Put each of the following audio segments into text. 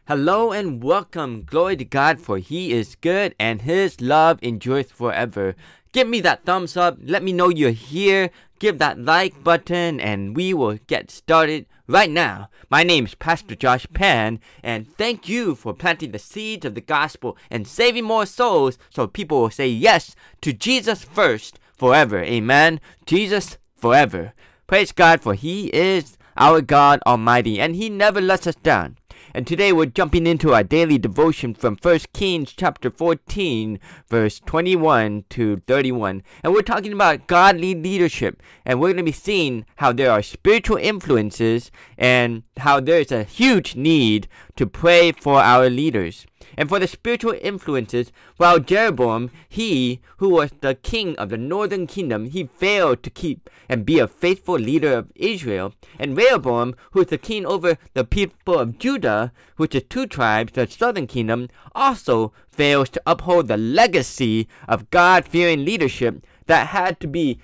Hello and welcome. Glory to God, for He is good and His love endureth forever. Give me that thumbs up. Let me know you're here. Give that like button and we will get started right now. My name is Pastor Josh Pan, and thank you for planting the seeds of the gospel and saving more souls so people will say yes to Jesus first forever. Amen. Jesus forever. Praise God, for He is our God Almighty and He never lets us down. And today we're jumping into our daily devotion from 1 Kings chapter 14, verse 21 to 31. And we're talking about godly leadership. And we're going to be seeing how there are spiritual influences and how there's a huge need to pray for our leaders. And for the spiritual influences, while Jeroboam, he who was the king of the northern kingdom, he failed to keep and be a faithful leader of Israel. And Rehoboam, who is the king over the people of Judah, which is two tribes, the southern kingdom, also fails to uphold the legacy of God-fearing leadership that had to be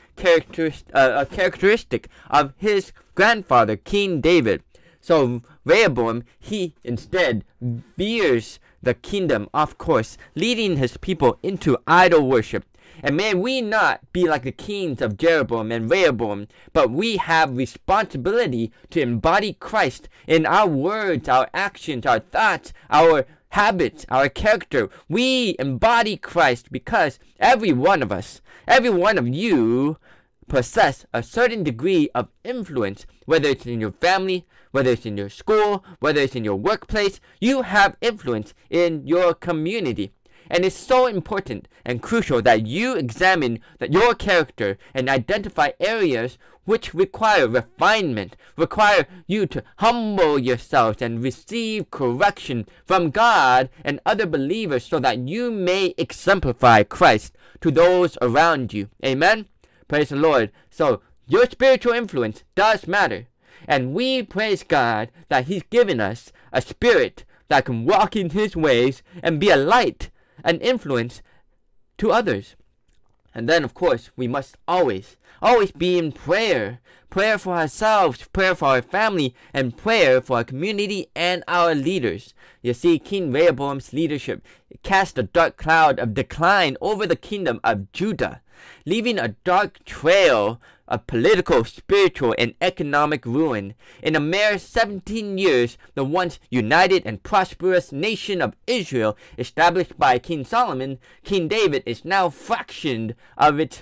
a characteristic of his grandfather, King David. So Rehoboam, he instead veers the kingdom off course, leading his people into idol worship. And may we not be like the kings of Jeroboam and Rehoboam, but we have responsibility to embody Christ in our words, our actions, our thoughts, our habits, our character. We embody Christ because every one of us, every one of you, possess a certain degree of influence, whether it's in your family, whether it's in your school, whether it's in your workplace. You have influence in your community. And it's so important and crucial that you examine your character and identify areas which require refinement, require you to humble yourselves and receive correction from God and other believers so that you may exemplify Christ to those around you. Amen? Praise the Lord. So, your spiritual influence does matter. And we praise God that He's given us a spirit that can walk in His ways and be a light, an influence to others. And then, of course, we must always be in prayer. Prayer for ourselves, prayer for our family, and prayer for our community and our leaders. You see, King Rehoboam's leadership cast a dark cloud of decline over the kingdom of Judah, leaving a dark trail of political, spiritual, and economic ruin. In a mere 17 years, the once united and prosperous nation of Israel, established by King Solomon, King David, is now fractioned of its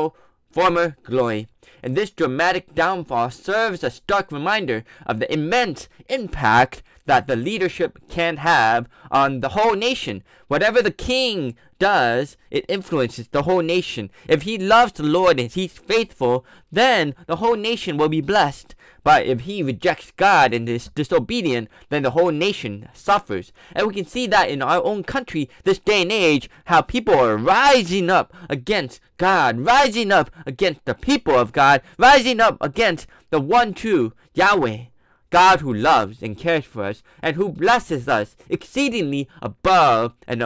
former glory. And this dramatic downfall serves a stark reminder of the immense impact that the leadership can have on the whole nation. Whatever the king does, it influences the whole nation. If he loves the Lord and he's faithful, then the whole nation will be blessed. But if he rejects God and is disobedient, then the whole nation suffers. And we can see that in our own country, this day and age, how people are rising up against God, rising up against the people of God, rising up against the one true Yahweh, God who loves and cares for us, and who blesses us exceedingly above and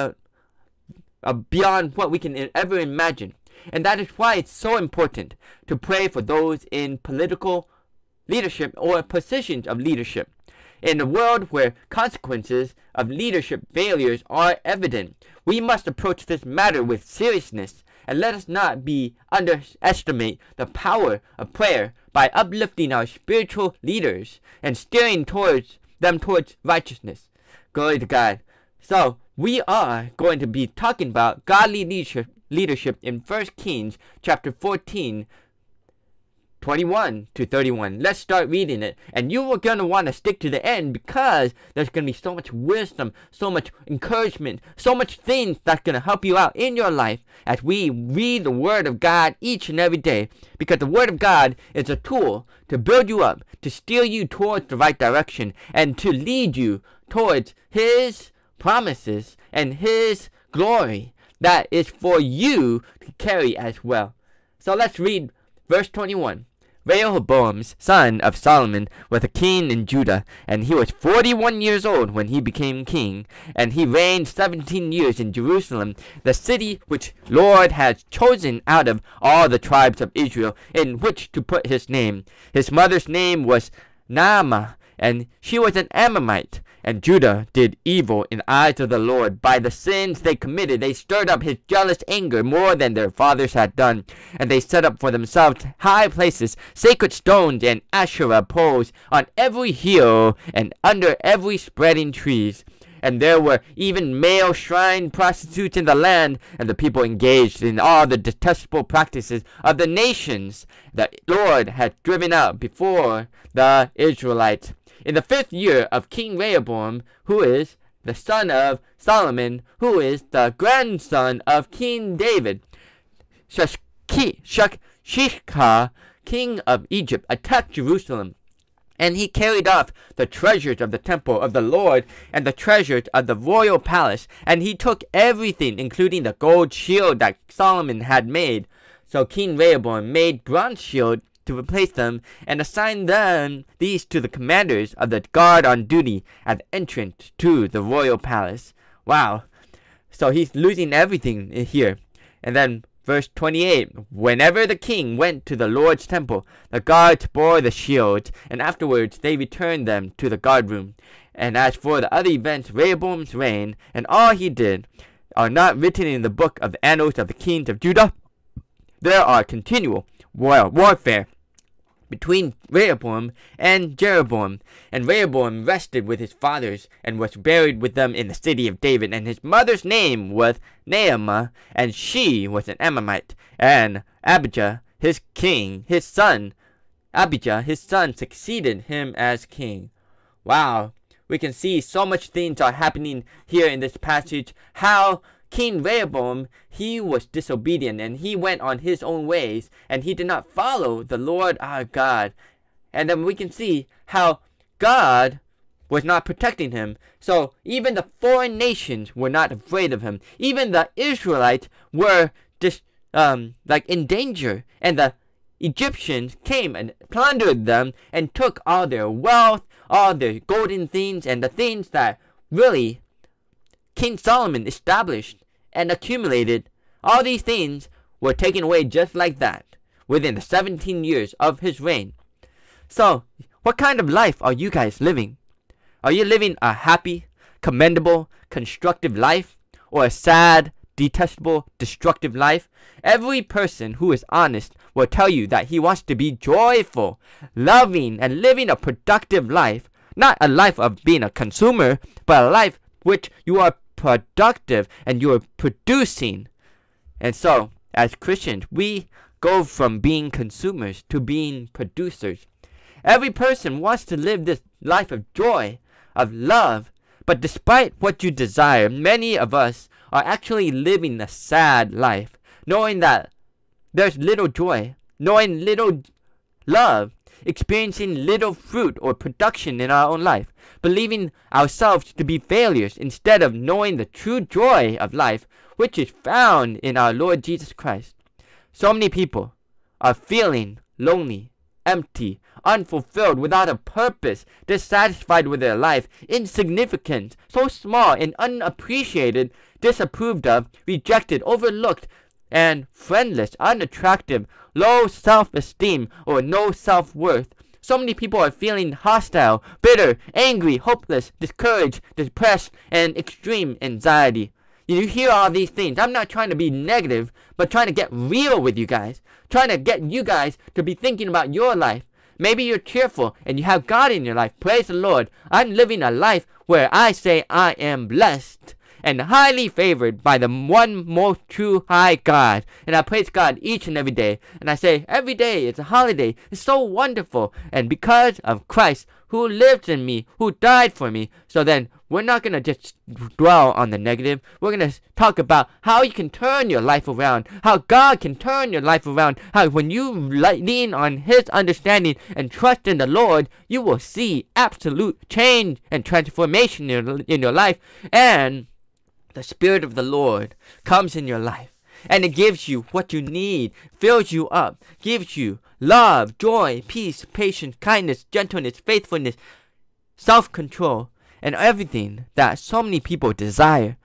beyond what we can ever imagine. And that is why it's so important to pray for those in political leadership or positions of leadership. In a world where consequences of leadership failures are evident, we must approach this matter with seriousness, and let us not underestimate the power of prayer by uplifting our spiritual leaders and steering them towards righteousness. Glory to God. So, we are going to be talking about godly leadership in 1 Kings chapter 14, 21 to 31. Let's start reading it. And you are going to want to stick to the end because there's going to be so much wisdom, so much encouragement, so much things that's going to help you out in your life as we read the Word of God each and every day. Because the Word of God is a tool to build you up, to steer you towards the right direction, and to lead you towards His promises and His glory that is for you to carry as well. So let's read verse 21. Rehoboam, son of Solomon, was a king in Judah, and he was 41 years old when he became king, and he reigned 17 years in Jerusalem, the city which Lord had chosen out of all the tribes of Israel, in which to put his name. His mother's name was Naamah, and she was an Ammonite, And Judah did evil in the eyes of the Lord. By the sins they committed, they stirred up his jealous anger more than their fathers had done. And they set up for themselves high places, sacred stones, and Asherah poles on every hill and under every spreading trees. And there were even male shrine prostitutes in the land, and the people engaged in all the detestable practices of the nations the Lord had driven out before the Israelites. In the 5th year of King Rehoboam, who is the son of Solomon, who is the grandson of King David, Shishka, king of Egypt, attacked Jerusalem. And he carried off the treasures of the temple of the Lord and the treasures of the royal palace. And he took everything, including the gold shield that Solomon had made. So King Rehoboam made bronze shields to replace them and assigned these to the commanders of the guard on duty at the entrance to the royal palace. Wow. So he's losing everything here. And then verse 28, whenever the king went to the Lord's temple, the guards bore the shields, and afterwards they returned them to the guard room. And as for the other events, Rehoboam's reign, and all he did, are not written in the book of the annals of the kings of Judah. There are continual warfare between Rehoboam and Jeroboam. And Rehoboam rested with his fathers, and was buried with them in the city of David. And his mother's name was Naamah, and she was an Ammonite. And Abijah, his son, succeeded him as king. Wow, we can see so much things are happening here in this passage. How King Rehoboam, he was disobedient, and he went on his own ways, and he did not follow the Lord our God. And then we can see how God was not protecting him. So even the foreign nations were not afraid of him. Even the Israelites were in danger, and the Egyptians came and plundered them and took all their wealth, all their golden things, and the things that really King Solomon established and accumulated. All these things were taken away just like that within the 17 years of his reign. So, what kind of life are you guys living? Are you living a happy, commendable, constructive life, or a sad, detestable, destructive life? Every person who is honest will tell you that he wants to be joyful, loving, and living a productive life. Not a life of being a consumer, but a life which you are productive and you are producing. And so, as Christians, we go from being consumers to being producers. Every person wants to live this life of joy, of love, but despite what you desire, many of us are actually living a sad life, knowing that there's little joy, knowing little love, experiencing little fruit or production in our own life, believing ourselves to be failures instead of knowing the true joy of life, which is found in our Lord Jesus Christ. So many people are feeling lonely, empty, unfulfilled, without a purpose, dissatisfied with their life, insignificant, so small and unappreciated, disapproved of, rejected, overlooked, and friendless, unattractive, low self-esteem, or no self-worth. So many people are feeling hostile, bitter, angry, hopeless, discouraged, depressed, and extreme anxiety. You hear all these things. I'm not trying to be negative, but trying to get real with you guys. Trying to get you guys to be thinking about your life. Maybe you're cheerful and you have God in your life. Praise the Lord. I'm living a life where I say I am blessed and highly favored by the one most true high God. And I praise God each and every day. And I say every day it's a holiday. It's so wonderful. And because of Christ who lives in me, who died for me. So then we're not going to just dwell on the negative. We're going to talk about how you can turn your life around. How God can turn your life around. How when you lean on His understanding and trust in the Lord, you will see absolute change and transformation in your life. And the Spirit of the Lord comes in your life. And it gives you what you need, fills you up, gives you love, joy, peace, patience, kindness, gentleness, faithfulness, self-control, and everything that so many people desire.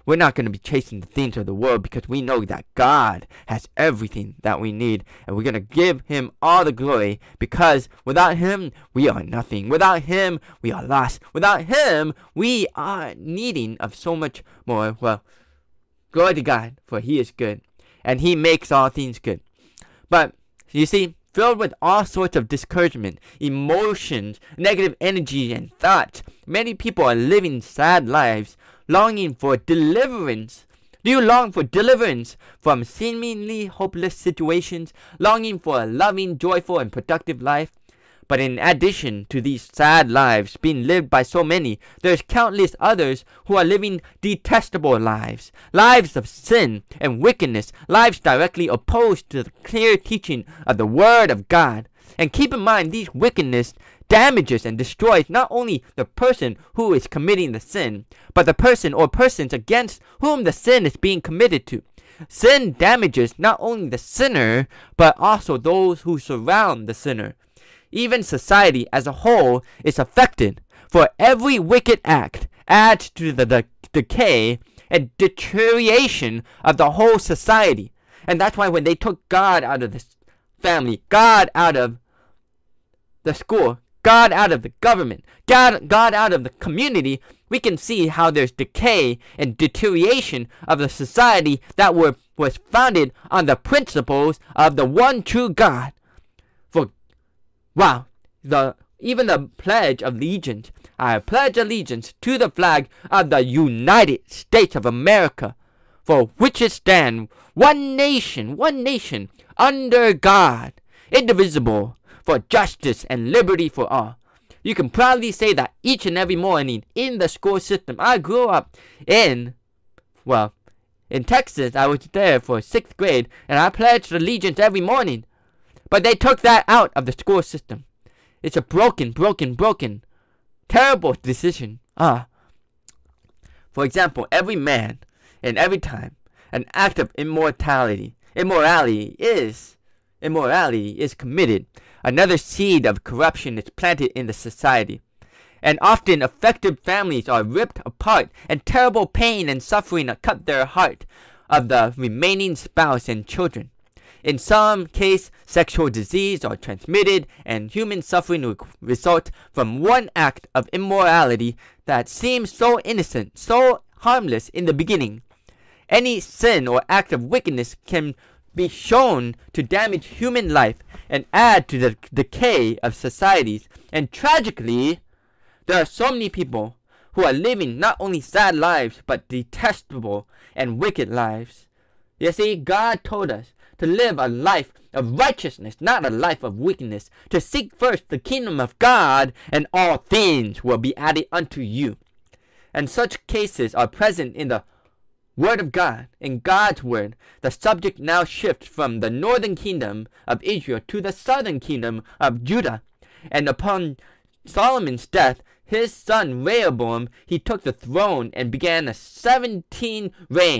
We're not going to be chasing the things of the world because we know that God has everything that we need. And we're going to give him all the glory because without him, we are nothing. Without him, we are lost. Without him, we are needing of so much more. Well, glory to God, for he is good. And he makes all things good. But, you see, filled with all sorts of discouragement, emotions, negative energy, and thoughts, many people are living sad lives, longing for deliverance. Do you long for deliverance from seemingly hopeless situations, longing for a loving, joyful, and productive life? But in addition to these sad lives being lived by so many, there's countless others who are living detestable lives, lives of sin and wickedness, lives directly opposed to the clear teaching of the Word of God. And keep in mind, these wickedness damages and destroys not only the person who is committing the sin, but the person or persons against whom the sin is being committed to. Sin damages not only the sinner, but also those who surround the sinner. Even society as a whole is affected, for every wicked act adds to the decay and deterioration of the whole society. And that's why when they took God out of the family, God out of the school, God out of the government, God out of the community, we can see how there's decay and deterioration of the society that was founded on the principles of the one true God. Wow, even the Pledge of Allegiance. I pledge allegiance to the flag of the United States of America, for which it stands, one nation, under God, indivisible, for justice and liberty for all. You can proudly say that each and every morning in the school system. I grew up in Texas. I was there for 6th grade, and I pledged allegiance every morning. But they took that out of the school system. It's a broken, terrible decision. For example, every man and every time an act of immorality is committed, another seed of corruption is planted in the society. And often affected families are ripped apart, and terrible pain and suffering cut their heart of the remaining spouse and children. In some cases, sexual disease are transmitted, and human suffering results from one act of immorality that seems so innocent, so harmless in the beginning. Any sin or act of wickedness can be shown to damage human life and add to the decay of societies. And tragically, there are so many people who are living not only sad lives, but detestable and wicked lives. You see, God told us to live a life of righteousness, not a life of wickedness, to seek first the kingdom of God, and all things will be added unto you. And such cases are present in the Word of God. In God's Word, the subject now shifts from the northern kingdom of Israel to the southern kingdom of Judah. And upon Solomon's death, his son Rehoboam, he took the throne and began a 17-year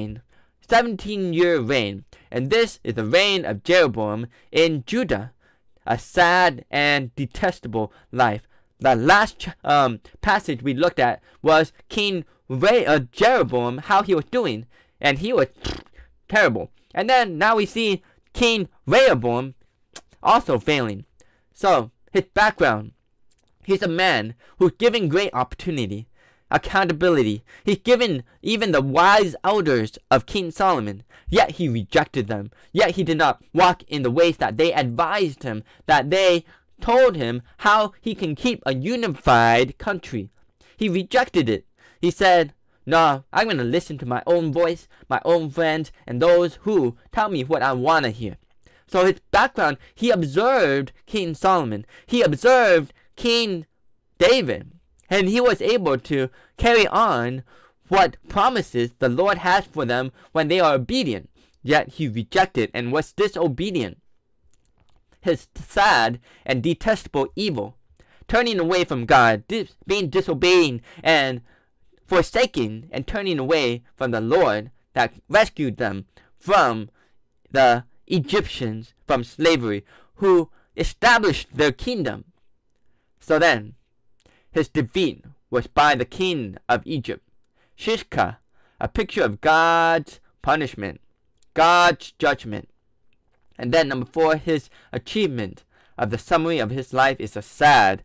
reign. And this is the reign of Jeroboam in Judah, a sad and detestable life. The last passage we looked at was King Jeroboam, how he was doing, and he was terrible. And then now we see King Rehoboam also failing. So, his background, he's a man who's given great opportunity, accountability. He's given even the wise elders of King Solomon, yet he rejected them. Yet he did not walk in the ways that they advised him, that they told him how he can keep a unified country. He rejected it. He said, no, I'm going to listen to my own voice, my own friends, and those who tell me what I want to hear. So his background, he observed King Solomon. He observed King David. And he was able to carry on what promises the Lord has for them when they are obedient. Yet he rejected and was disobedient. His sad and detestable evil, turning away from God, being disobeying and forsaking and turning away from the Lord that rescued them from the Egyptians, from slavery, who established their kingdom. So then, his defeat was by the king of Egypt, Shishka, a picture of God's punishment, God's judgment. And then number 4, his achievement of the summary of his life is a sad,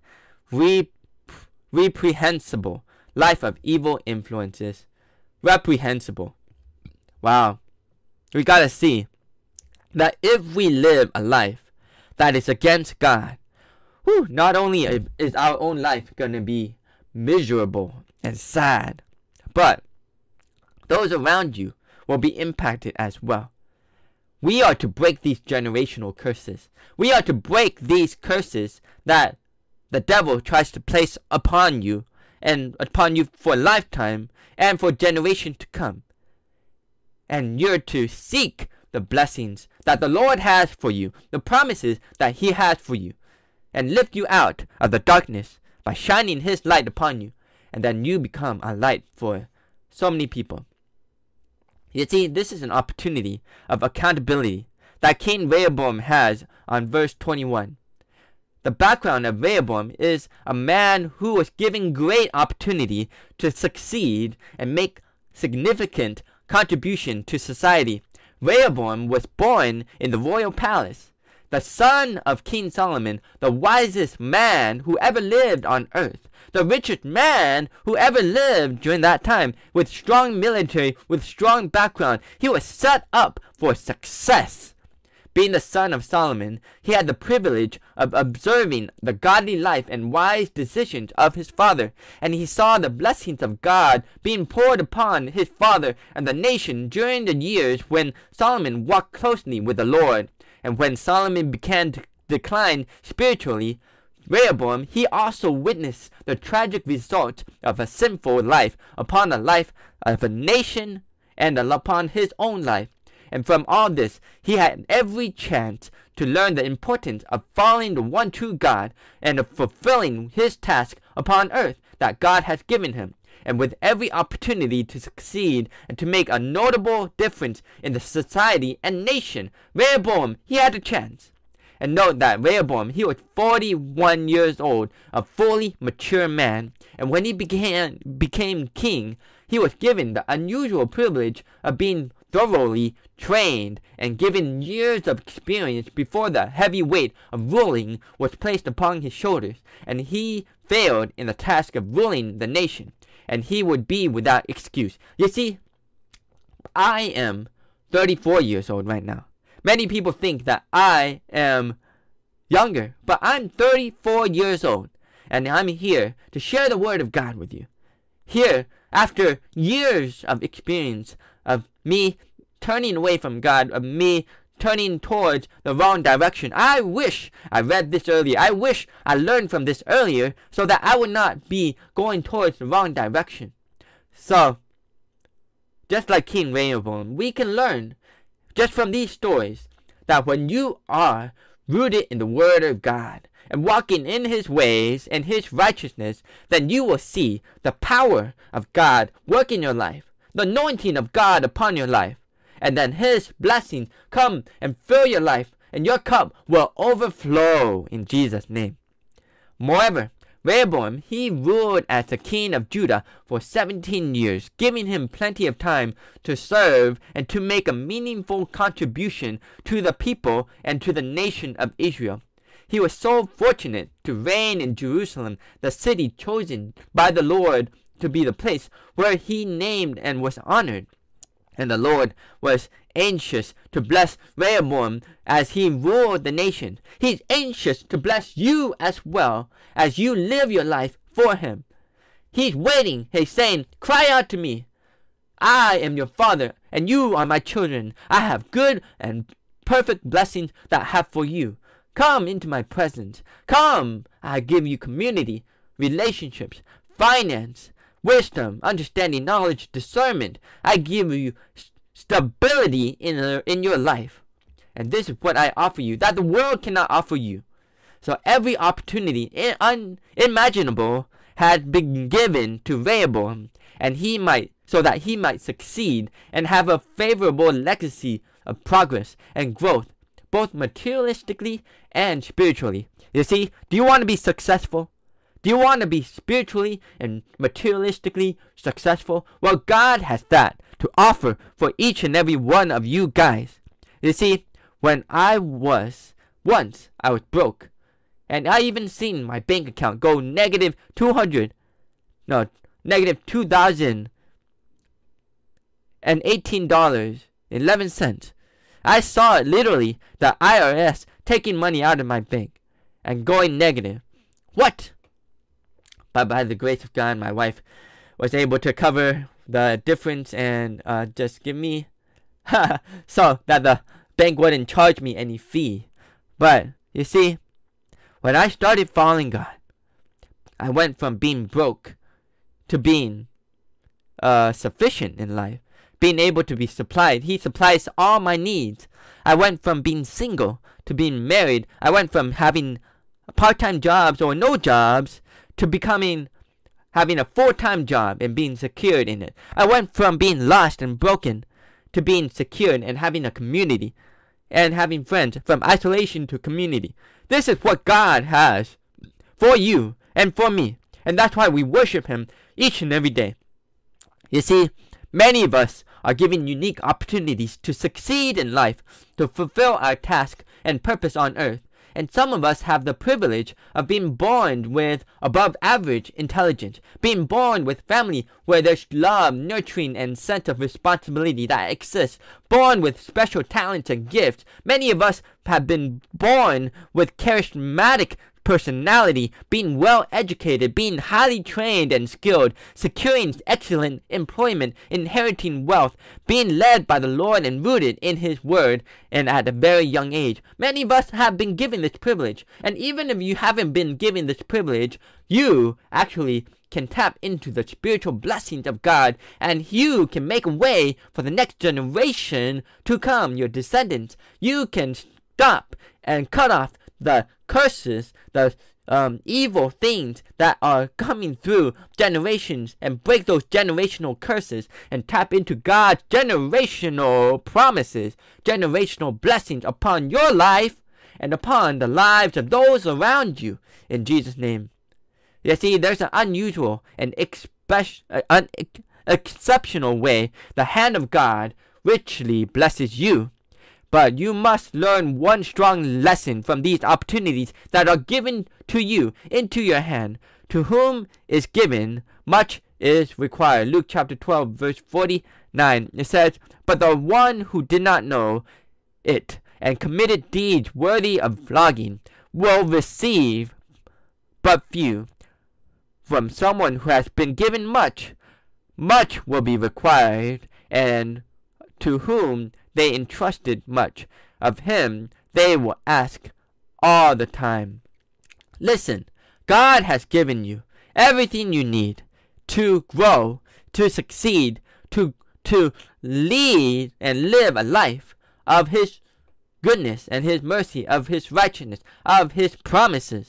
reprehensible life of evil influences. Reprehensible. Wow. We gotta see that if we live a life that is against God, not only is our own life gonna be miserable and sad, but those around you will be impacted as well. We are to break these generational curses. We are to break these curses that the devil tries to place upon you, and upon you for a lifetime and for generations to come. And you're to seek the blessings that the Lord has for you, the promises that he has for you, and lift you out of the darkness by shining his light upon you, and then you become a light for so many people. You see, this is an opportunity of accountability that King Rehoboam has on verse 21. The background of Rehoboam is a man who was given great opportunity to succeed and make significant contribution to society. Rehoboam was born in the royal palace, the son of King Solomon, the wisest man who ever lived on earth, the richest man who ever lived during that time, with strong military, with strong background. He was set up for success. Being the son of Solomon, he had the privilege of observing the godly life and wise decisions of his father, and he saw the blessings of God being poured upon his father and the nation during the years when Solomon walked closely with the Lord. And when Solomon began to decline spiritually, Rehoboam, he also witnessed the tragic result of a sinful life upon the life of a nation and upon his own life. And from all this, he had every chance to learn the importance of following the one true God and of fulfilling his task upon earth that God has given him. And with every opportunity to succeed and to make a notable difference in the society and nation, Rehoboam, he had a chance. And note that Rehoboam, he was 41 years old, a fully mature man. And when he became king, he was given the unusual privilege of being thoroughly trained and given years of experience before the heavy weight of ruling was placed upon his shoulders, and he failed in the task of ruling the nation, and he would be without excuse. You see, I am 34 years old right now. Many people think that I am younger, but I'm 34 years old, and I'm here to share the word of God with you. Here, after years of experience of me turning away from God, of me turning towards the wrong direction. I wish I read this earlier. I wish I learned from this earlier so that I would not be going towards the wrong direction. So, just like King Rehoboam, we can learn just from these stories that when you are rooted in the Word of God and walking in his ways and his righteousness, then you will see the power of God work in your life, the anointing of God upon your life, and then his blessings come and fill your life, and your cup will overflow in Jesus' name. Moreover, Rehoboam, he ruled as the king of Judah for 17 years, giving him plenty of time to serve and to make a meaningful contribution to the people and to the nation of Israel. He was so fortunate to reign in Jerusalem, the city chosen by the Lord to be the place where he named and was honored. And the Lord was anxious to bless Rehoboam as he ruled the nation. He's anxious to bless you as well as you live your life for him. He's waiting. He's saying, cry out to me. I am your father, and you are my children. I have good and perfect blessings that I have for you. Come into my presence. Come, I give you community, relationships, finance, wisdom, understanding, knowledge, discernment. I give you stability in your life. And this is what I offer you that the world cannot offer you. So every opportunity unimaginable had been given to Rehoboam, and so that he might succeed and have a favorable legacy of progress and growth, both materialistically and spiritually. You see, do you want to be successful? Do you want to be spiritually and materialistically successful? Well, God has that. to offer for each and every one of you guys. You see, when I was broke, and I even seen my bank account go negative $2,018.11. I saw it literally, the IRS taking money out of my bank and going negative. What? But by the grace of God, my wife was able to cover the difference and just give me so that the bank wouldn't charge me any fee. But you see, when I started following God, I went from being broke to being sufficient in life, being able to be supplied. He supplies all my needs. I went from being single to being married. I went from having part-time jobs or no jobs to having a full-time job and being secured in it. I went from being lost and broken to being secured and having a community and having friends, from isolation to community. This is what God has for you and for me, and that's why we worship Him each and every day. You see, many of us are given unique opportunities to succeed in life, to fulfill our task and purpose on earth. And some of us have the privilege of being born with above average intelligence, being born with family where there's love, nurturing, and sense of responsibility that exists, born with special talents and gifts. Many of us have been born with charismatic personality, being well educated, being highly trained and skilled, securing excellent employment, inheriting wealth, being led by the Lord and rooted in His Word, and at a very young age. Many of us have been given this privilege, and even if you haven't been given this privilege, you actually can tap into the spiritual blessings of God, and you can make a way for the next generation to come, your descendants. You can stop and cut off the curses, the evil things that are coming through generations, and break those generational curses and tap into God's generational promises, generational blessings upon your life and upon the lives of those around you, in Jesus' name. You see, there's an unusual and exceptional way the hand of God richly blesses you. But you must learn one strong lesson from these opportunities that are given to you into your hand. To whom is given, much is required. Luke chapter 12, verse 49. It says, "But the one who did not know it and committed deeds worthy of flogging will receive but few. From someone who has been given much, much will be required, and to whom they entrusted much, of him they will ask all the time." Listen, God has given you everything you need to grow, to succeed, to lead and live a life of His goodness and His mercy, of His righteousness, of His promises.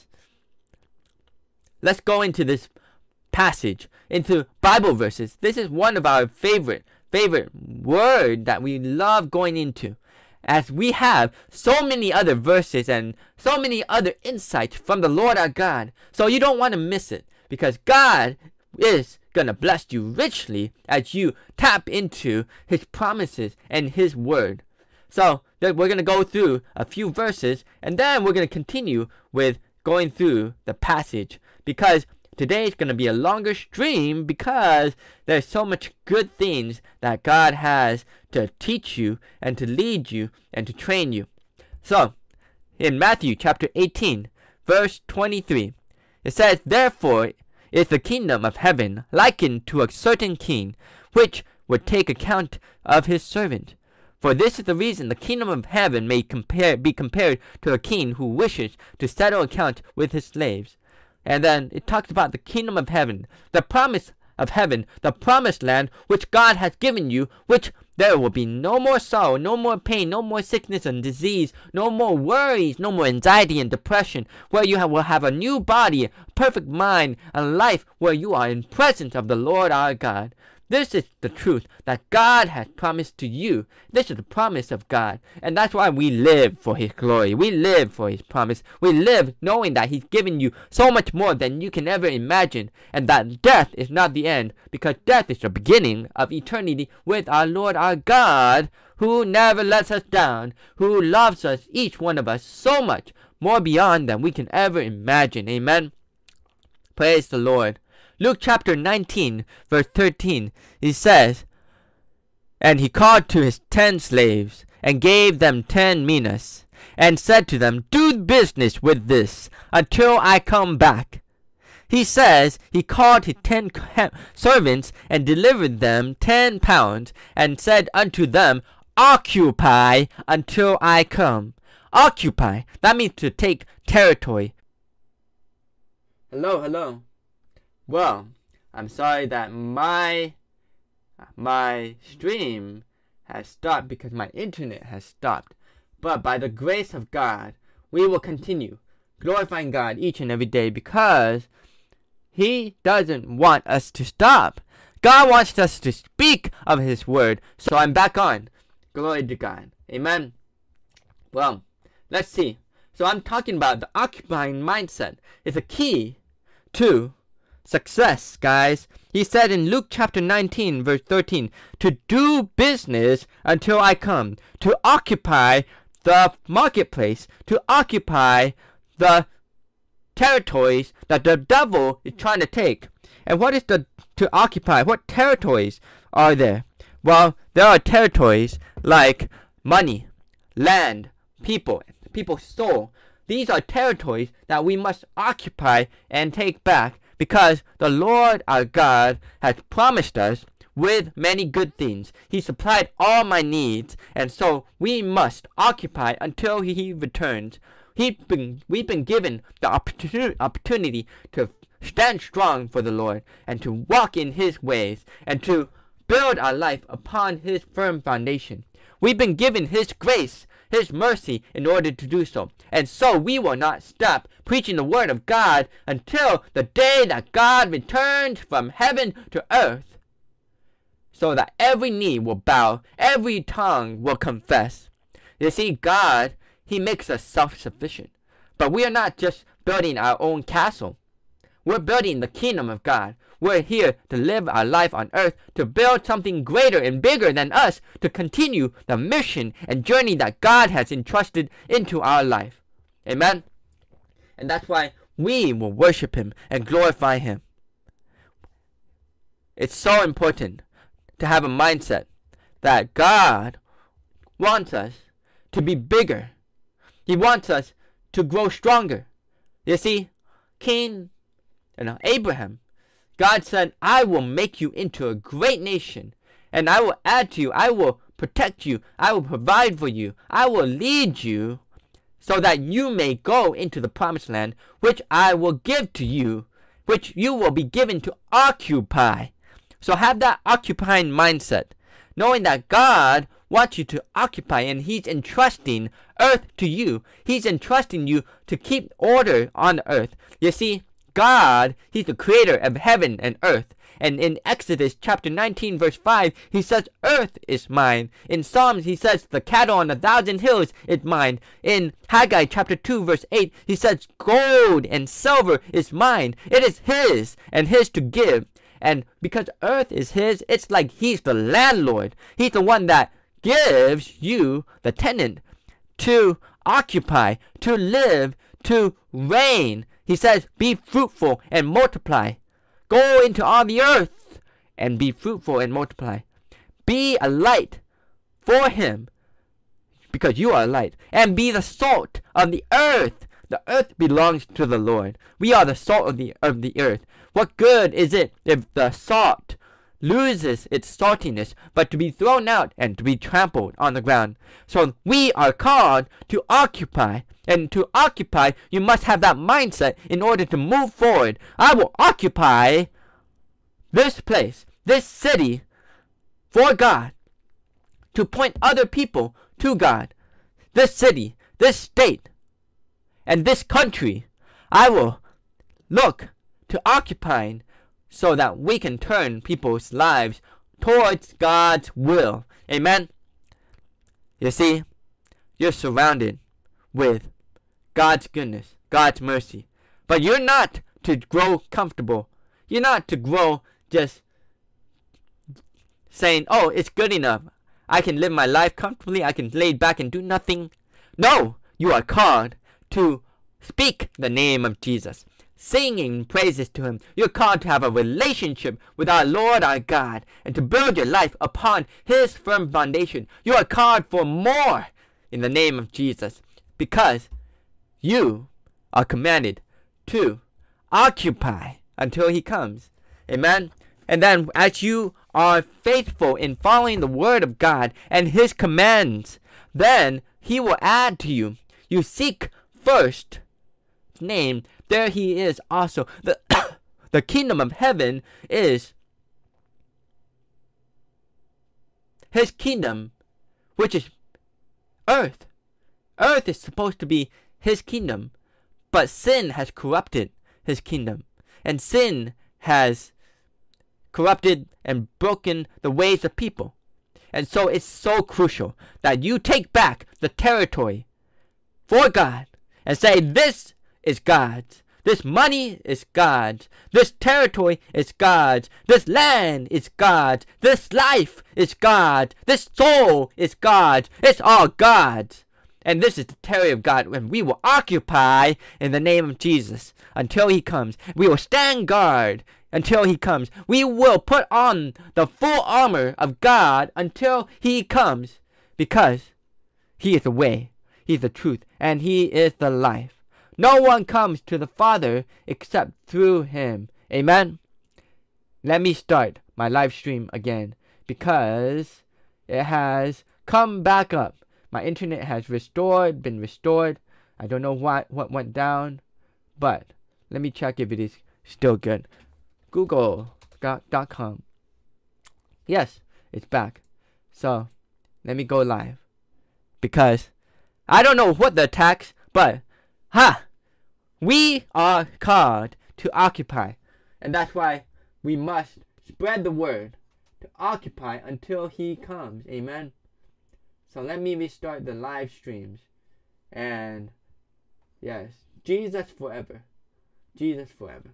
Let's go into this passage, into Bible verses. This is one of our favorite word that we love going into, as we have so many other verses and so many other insights from the Lord our God. So you don't want to miss it, because God is gonna bless you richly as you tap into His promises and His word. So we're gonna go through a few verses, and then we're gonna continue with going through the passage, because today is going to be a longer stream, because there's so much good things that God has to teach you and to lead you and to train you. So, in Matthew chapter 18, verse 23, it says, "Therefore is the kingdom of heaven likened to a certain king, which would take account of his servant. For this is the reason the kingdom of heaven may be compared to a king who wishes to settle account with his slaves." And then it talks about the kingdom of heaven, the promise of heaven, the promised land which God has given you, which there will be no more sorrow, no more pain, no more sickness and disease, no more worries, no more anxiety and depression, where you will have a new body, a perfect mind, a life where you are in presence of the Lord our God. This is the truth that God has promised to you. This is the promise of God. And that's why we live for His glory. We live for His promise. We live knowing that He's given you so much more than you can ever imagine. And that death is not the end, because death is the beginning of eternity with our Lord our God, who never lets us down, who loves us, each one of us, so much more beyond than we can ever imagine. Amen. Praise the Lord. Luke chapter 19, verse 13, he says, "And he called to his 10 slaves, and gave them 10 minas, and said to them, Do business with this, until I come back. He says he called his 10 servants, and delivered them 10 pounds, and said unto them, Occupy until I come. Occupy, that means to take territory. Hello. Well, I'm sorry that my stream has stopped because my internet has stopped. But by the grace of God, we will continue glorifying God each and every day, because He doesn't want us to stop. God wants us to speak of His word. So I'm back on. Glory to God. Amen. Well, let's see. So I'm talking about the occupying mindset. It's a key to success, guys. He said in Luke chapter 19, verse 13, to do business until I come, to occupy the marketplace, to occupy the territories that the devil is trying to take. And what is to occupy? What territories are there? Well, there are territories like money, land, people's soul. These are territories that we must occupy and take back, because the Lord our God has promised us with many good things. He supplied all my needs, and so we must occupy until He returns. We've been given the opportunity to stand strong for the Lord, and to walk in His ways, and to build our life upon His firm foundation. We've been given His grace, His mercy, in order to do so. And so we will not stop preaching the word of God until the day that God returns from heaven to earth, so that every knee will bow, every tongue will confess. You see, God, He makes us self-sufficient. But we are not just building our own castle. We're building the kingdom of God. We're here to live our life on earth, to build something greater and bigger than us, to continue the mission and journey that God has entrusted into our life. Amen? And that's why we will worship Him and glorify Him. It's so important to have a mindset that God wants us to be bigger. He wants us to grow stronger. You see, Abraham, God said, I will make you into a great nation, and I will add to you, I will protect you, I will provide for you, I will lead you, so that you may go into the promised land, which I will give to you, which you will be given to occupy. So have that occupying mindset, knowing that God wants you to occupy, and He's entrusting earth to you. He's entrusting you to keep order on the earth. You see, God, He's the creator of heaven and earth. And in Exodus chapter 19 verse 5, He says, earth is mine. In Psalms, He says, the cattle on 1,000 hills is mine. In Haggai chapter 2 verse 8, He says, gold and silver is mine. It is His, and His to give. And because earth is His, it's like He's the landlord. He's the one that gives you, the tenant, to occupy, to live, to reign. He says, be fruitful and multiply. Go into all the earth and be fruitful and multiply. Be a light for Him, because you are a light. And be the salt of the earth. The earth belongs to the Lord. We are the salt of the earth. What good is it if the salt loses its saltiness, but to be thrown out and to be trampled on the ground? So we are called to occupy. And to occupy, you must have that mindset in order to move forward. I will occupy this place, this city, for God, to point other people to God. This city, this state, and this country, I will look to occupying, so that we can turn people's lives towards God's will. Amen? You see, you're surrounded with God's goodness, God's mercy. But you're not to grow comfortable. You're not to grow just saying, oh, it's good enough. I can live my life comfortably. I can lay back and do nothing. No, you are called to speak the name of Jesus, singing praises to him. You're called to have a relationship with our Lord, our God, and to build your life upon his firm foundation. You are called for more in the name of Jesus, because you are commanded to occupy until he comes. Amen? And then as you are faithful in following the word of God and his commands, then he will add to you. You seek first his name, there he is also. The kingdom of heaven is his kingdom, which is earth. Earth is supposed to be his kingdom, but sin has corrupted his kingdom, and sin has corrupted and broken the ways of people. And so it's so crucial that you take back the territory for God and say, this is God's. This money is God's. This territory is God's. This land is God's. This life is God's. This soul is God's. It's all God's. And this is the territory of God, and we will occupy in the name of Jesus until he comes. We will stand guard until he comes. We will put on the full armor of God until he comes, because he is the way, he is the truth, and he is the life. No one comes to the Father except through him. Amen? Let me start my live stream again, because it has come back up. My internet has been restored. I don't know what went down, but let me check if it is still good. Google.com. Yes, it's back. So, let me go live. Because I don't know what the attacks, but we are called to occupy. And that's why we must spread the word to occupy until he comes. Amen. So let me restart the live streams. And yes, Jesus forever. Jesus forever.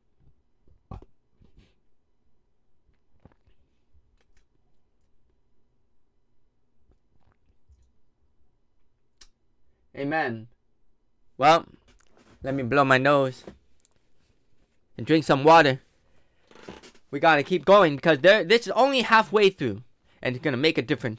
Amen. Well, let me blow my nose and drink some water. We gotta keep going, because this is only halfway through, and it's gonna make a difference.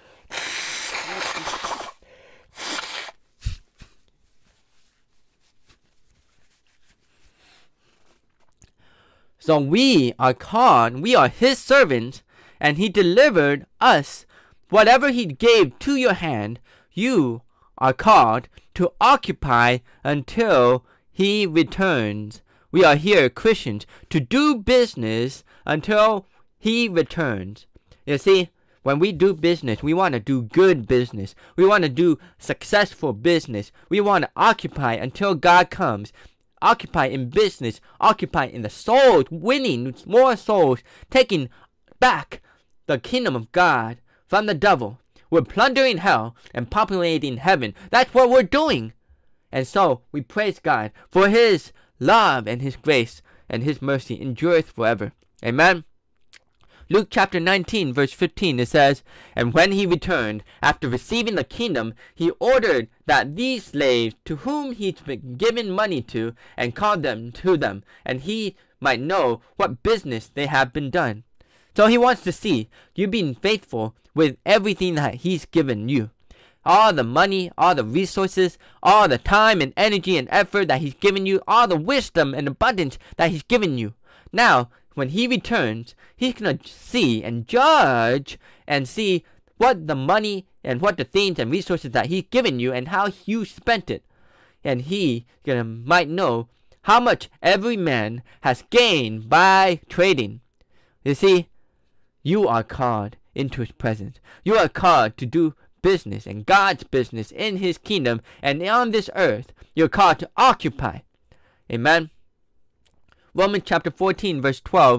So we are called, we are his servants, and he delivered us whatever he gave to your hand. You are called to occupy until he returns. We are here, Christians, to do business until he returns. You see, when we do business, we want to do good business. We want to do successful business. We want to occupy until God comes. Occupy in business, occupy in the souls, winning more souls, taking back the kingdom of God from the devil. We're plundering hell and populating heaven. That's what we're doing. And so we praise God for his love and his grace and his mercy endureth forever. Amen. Luke chapter 19 verse 15, it says, "And when he returned, after receiving the kingdom, he ordered that these slaves to whom he'd been given money to, and called them to them, and he might know what business they have been done." So he wants to see you being faithful with everything that he's given you. All the money, all the resources, all the time and energy and effort that he's given you, all the wisdom and abundance that he's given you. Now, when he returns, he's going to see and judge and see what the money and what the things and resources that he's given you and how you spent it. And he might know how much every man has gained by trading. You see, you are called into his presence. You are called to do business and God's business in his kingdom and on this earth. You're called to occupy. Amen. Romans chapter 14 verse 12,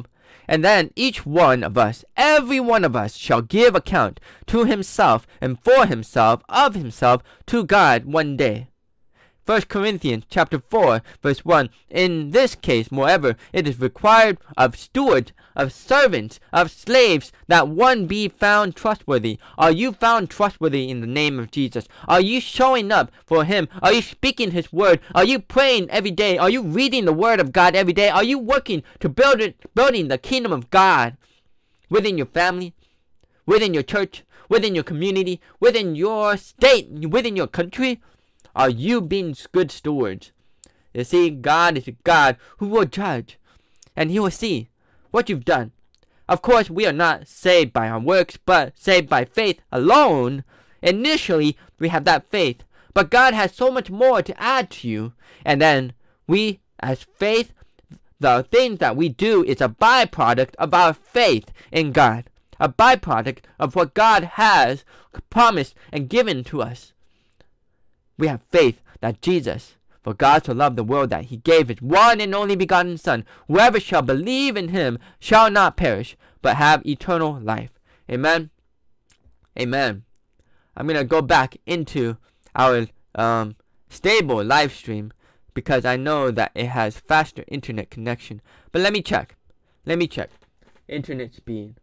And then each one of us, every one of us, shall give account to himself and for himself of himself to God one day. 1 Corinthians chapter 4, verse 1. In this case, moreover, it is required of stewards, of servants, of slaves, that one be found trustworthy. Are you found trustworthy in the name of Jesus? Are you showing up for him? Are you speaking his word? Are you praying every day? Are you reading the word of God every day? Are you working to building the kingdom of God within your family, within your church, within your community, within your state, within your country? Are you being good stewards? You see, God is a God who will judge, and he will see what you've done. Of course, we are not saved by our works, but saved by faith alone. Initially, we have that faith, but God has so much more to add to you. And then we, as faith, the things that we do is a byproduct of our faith in God, a byproduct of what God has promised and given to us. We have faith that Jesus, for God so loved the world that he gave his one and only begotten Son. Whoever shall believe in him shall not perish, but have eternal life. Amen. Amen. I'm going to go back into our stable live stream because I know that it has faster internet connection. But let me check. Internet speed.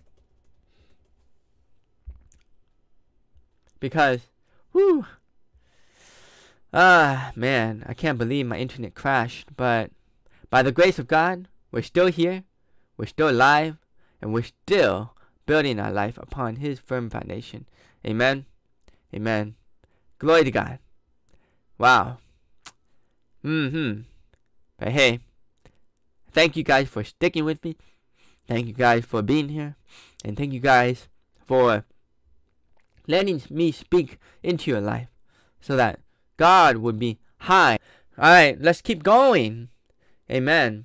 Because, whew. Man, I can't believe my internet crashed, but by the grace of God, we're still here, we're still alive, and we're still building our life upon his firm foundation. Amen. Amen. Glory to God. Wow. But hey, thank you guys for sticking with me. Thank you guys for being here. And thank you guys for letting me speak into your life so that God would be high. Alright, let's keep going. Amen.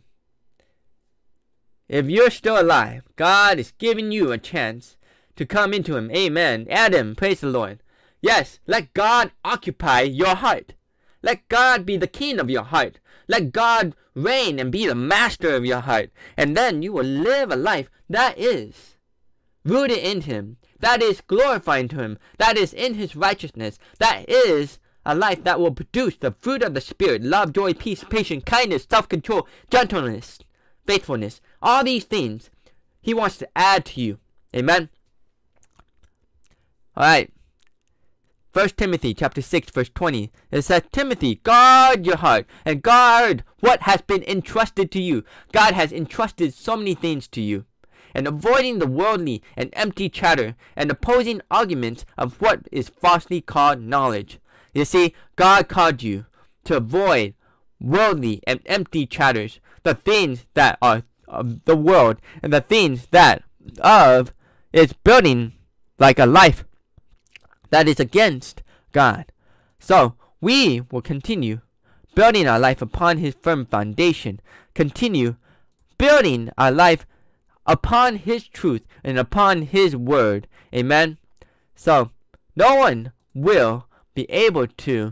If you're still alive, God is giving you a chance to come into him. Amen. Adam, praise the Lord. Yes, let God occupy your heart. Let God be the king of your heart. Let God reign and be the master of your heart. And then you will live a life that is rooted in him, that is glorifying to him, that is in his righteousness, that is a life that will produce the fruit of the Spirit: love, joy, peace, patience, kindness, self-control, gentleness, faithfulness. All these things he wants to add to you. Amen. Alright. 1 Timothy chapter 6 verse 20. It says, Timothy, guard your heart and guard what has been entrusted to you. God has entrusted so many things to you. And avoiding the worldly and empty chatter and opposing arguments of what is falsely called knowledge. You see, God called you to avoid worldly and empty chatters, the things that are of the world and the things that of is building like a life that is against God. So we will continue building our life upon his firm foundation, continue building our life upon his truth and upon his word. Amen. So no one will be able to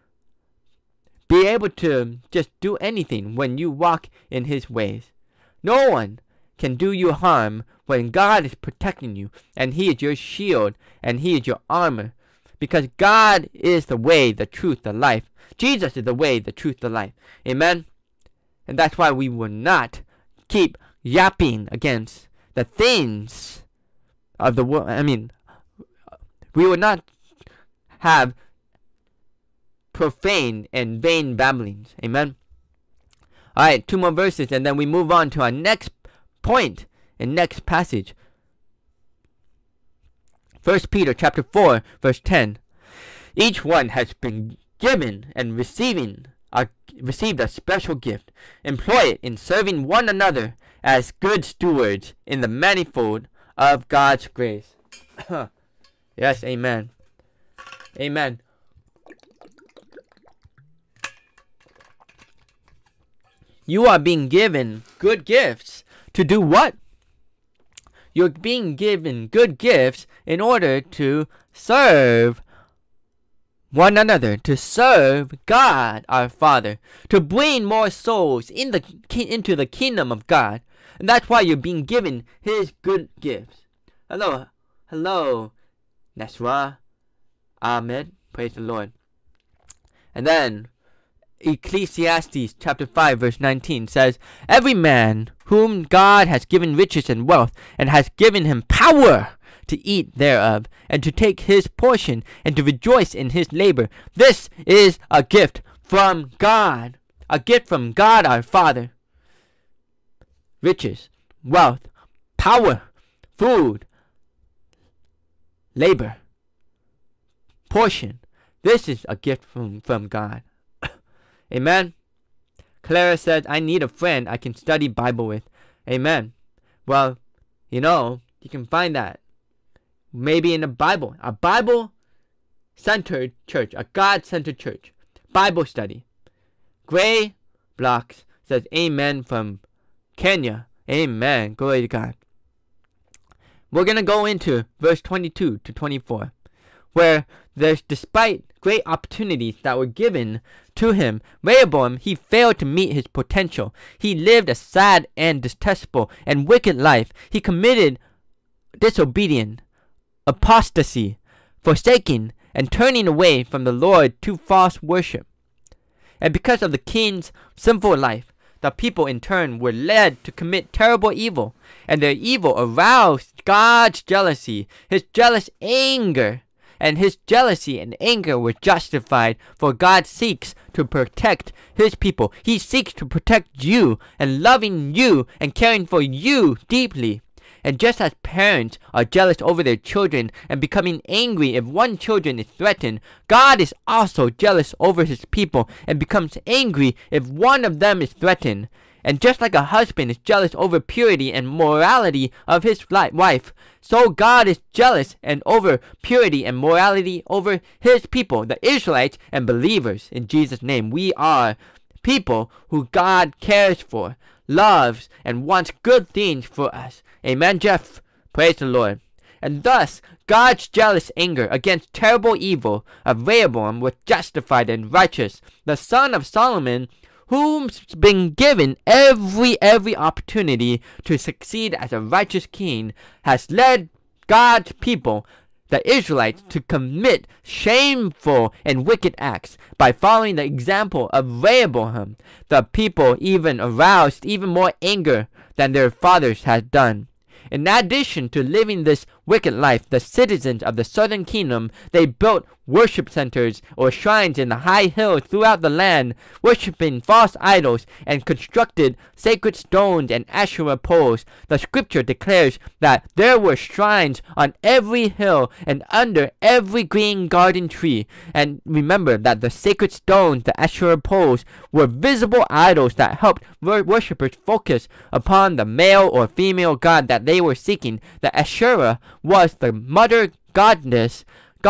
just do anything when you walk in his ways. No one can do you harm when God is protecting you, and he is your shield, and he is your armor. Because God is the way, the truth, the life. Jesus is the way, the truth, the life. Amen? And that's why we will not keep yapping against the things of the world. I mean, we will not have profane and vain babblings. Amen. Alright, 2 more verses and then we move on to our next point and next passage. 1 Peter chapter 4 verse 10. Each one has been given and received a special gift. Employ it in serving one another as good stewards in the manifold of God's grace. Yes, amen. Amen. You are being given good gifts to do what? You're being given good gifts in order to serve one another, to serve God our Father, to bring more souls into the kingdom of God. And that's why you're being given his good gifts. Hello, Nasra. Amen. Praise the Lord. And then Ecclesiastes chapter 5 verse 19 says, every man whom God has given riches and wealth, and has given him power to eat thereof, and to take his portion, and to rejoice in his labor. This is a gift from God. A gift from God our Father. Riches, wealth, power, food, labor, portion. This is a gift from God. Amen. Clara said, I need a friend I can study Bible with. Amen. Well, you can find that maybe in the Bible. A Bible-centered church. A God-centered church. Bible study. Gray Blocks says, amen from Kenya. Amen. Glory to God. We're going to go into verse 22 to 24. Where there's, despite great opportunities that were given to him, Rehoboam, he failed to meet his potential. He lived a sad and detestable and wicked life. He committed disobedience, apostasy, forsaking, and turning away from the Lord to false worship. And because of the king's sinful life, the people in turn were led to commit terrible evil, and their evil aroused God's jealousy, his jealous anger. And his jealousy and anger were justified, for God seeks to protect his people. He seeks to protect you, and loving you, and caring for you deeply. And just as parents are jealous over their children and becoming angry if one children is threatened, God is also jealous over his people and becomes angry if one of them is threatened. And just like a husband is jealous over purity and morality of his wife, so God is jealous and over purity and morality over his people, the Israelites and believers. In Jesus' name, we are people who God cares for, loves, and wants good things for us. Amen, Jeff. Praise the Lord. And thus, God's jealous anger against terrible evil of Rehoboam was justified and righteous. The son of Solomon, whom's been given every opportunity to succeed as a righteous king, has led God's people, the Israelites, to commit shameful and wicked acts. By following the example of Rehoboam, the people even aroused even more anger than their fathers had done. In addition to living this wicked life, the citizens of the southern kingdom, they built worship centers or shrines in the high hills throughout the land, worshiping false idols, and constructed sacred stones and Asherah poles. The scripture declares that there were shrines on every hill and under every green garden tree. And remember that the sacred stones, the Asherah poles, were visible idols that helped worshippers focus upon the male or female god that they were seeking. The Asherah was the mother goddess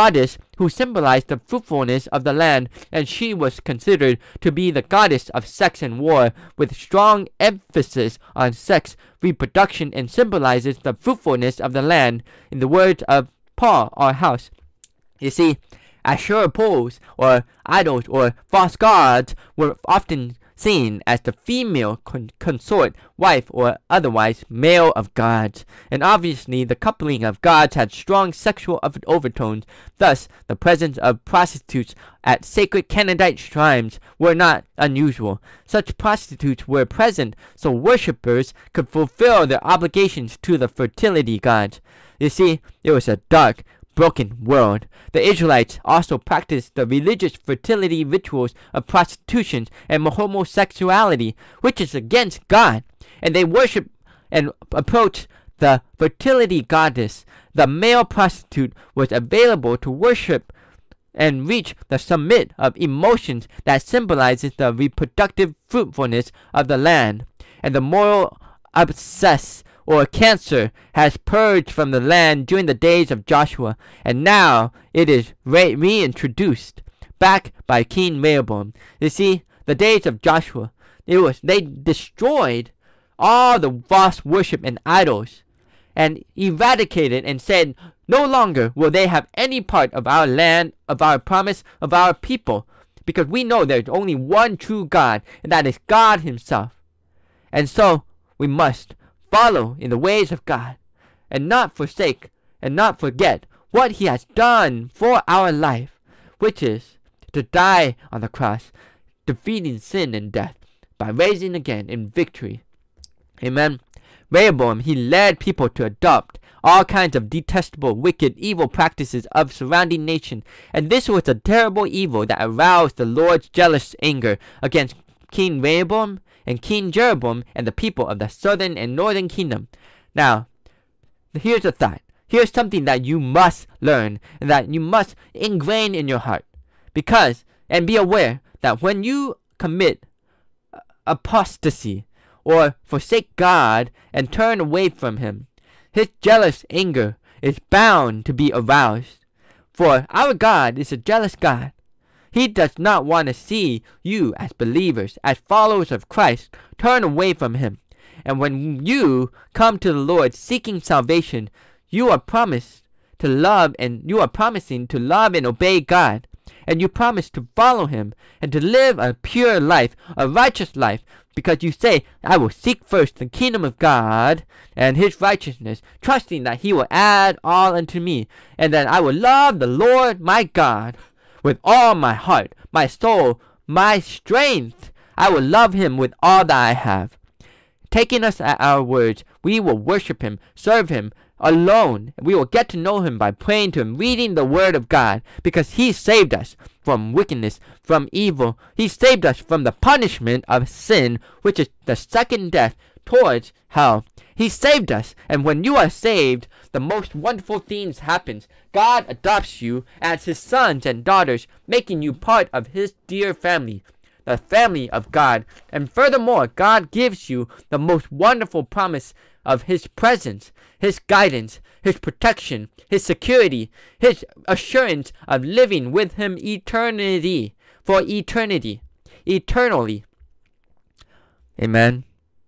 who symbolized the fruitfulness of the land, and she was considered to be the goddess of sex and war, with strong emphasis on sex reproduction, and symbolizes the fruitfulness of the land. In the words of Paul, our house. You see, Asherah poles or idols or false gods were often seen as the female consort, wife, or otherwise male of gods. And obviously the coupling of gods had strong sexual overtones. Thus, the presence of prostitutes at sacred Canaanite shrines were not unusual. Such prostitutes were present so worshippers could fulfill their obligations to the fertility gods. You see, it was a dark, broken world. The Israelites also practiced the religious fertility rituals of prostitution and homosexuality, which is against God, and they worship and approach the fertility goddess. The male prostitute was available to worship and reach the summit of emotions that symbolizes the reproductive fruitfulness of the land, and the moral abscess or cancer has purged from the land during the days of Joshua, and now it is reintroduced back by King Rehoboam. You see, the days of Joshua, they destroyed all the false worship and idols, and eradicated and said, no longer will they have any part of our land, of our promise, of our people, because we know there's only one true God, and that is God himself. And so we must follow in the ways of God, and not forsake and not forget what he has done for our life, which is to die on the cross, defeating sin and death by raising again in victory. Amen. Rehoboam, he led people to adopt all kinds of detestable, wicked, evil practices of surrounding nation, and this was a terrible evil that aroused the Lord's jealous anger against King Rehoboam and King Jeroboam and the people of the southern and northern kingdom. Now, here's a thought. Here's something that you must learn and that you must ingrain in your heart. Because, and be aware that when you commit apostasy or forsake God and turn away from him, his jealous anger is bound to be aroused. For our God is a jealous God. He does not want to see you as believers, as followers of Christ, turn away from him. And when you come to the Lord seeking salvation, you are promising to love and obey God. And you promise to follow him and to live a pure life, a righteous life, because you say, I will seek first the kingdom of God and his righteousness, trusting that he will add all unto me, and that I will love the Lord my God with all my heart, my soul, my strength. I will love him with all that I have. Taking us at our words, we will worship him, serve him alone. We will get to know him by praying to him, reading the word of God, because he saved us from wickedness, from evil. He saved us from the punishment of sin, which is the second death towards hell. He saved us, and when you are saved, the most wonderful things happen. God adopts you as his sons and daughters, making you part of his dear family, the family of God. And furthermore, God gives you the most wonderful promise of his presence, his guidance, his protection, his security, his assurance of living with him eternally, for eternity, eternally. Amen.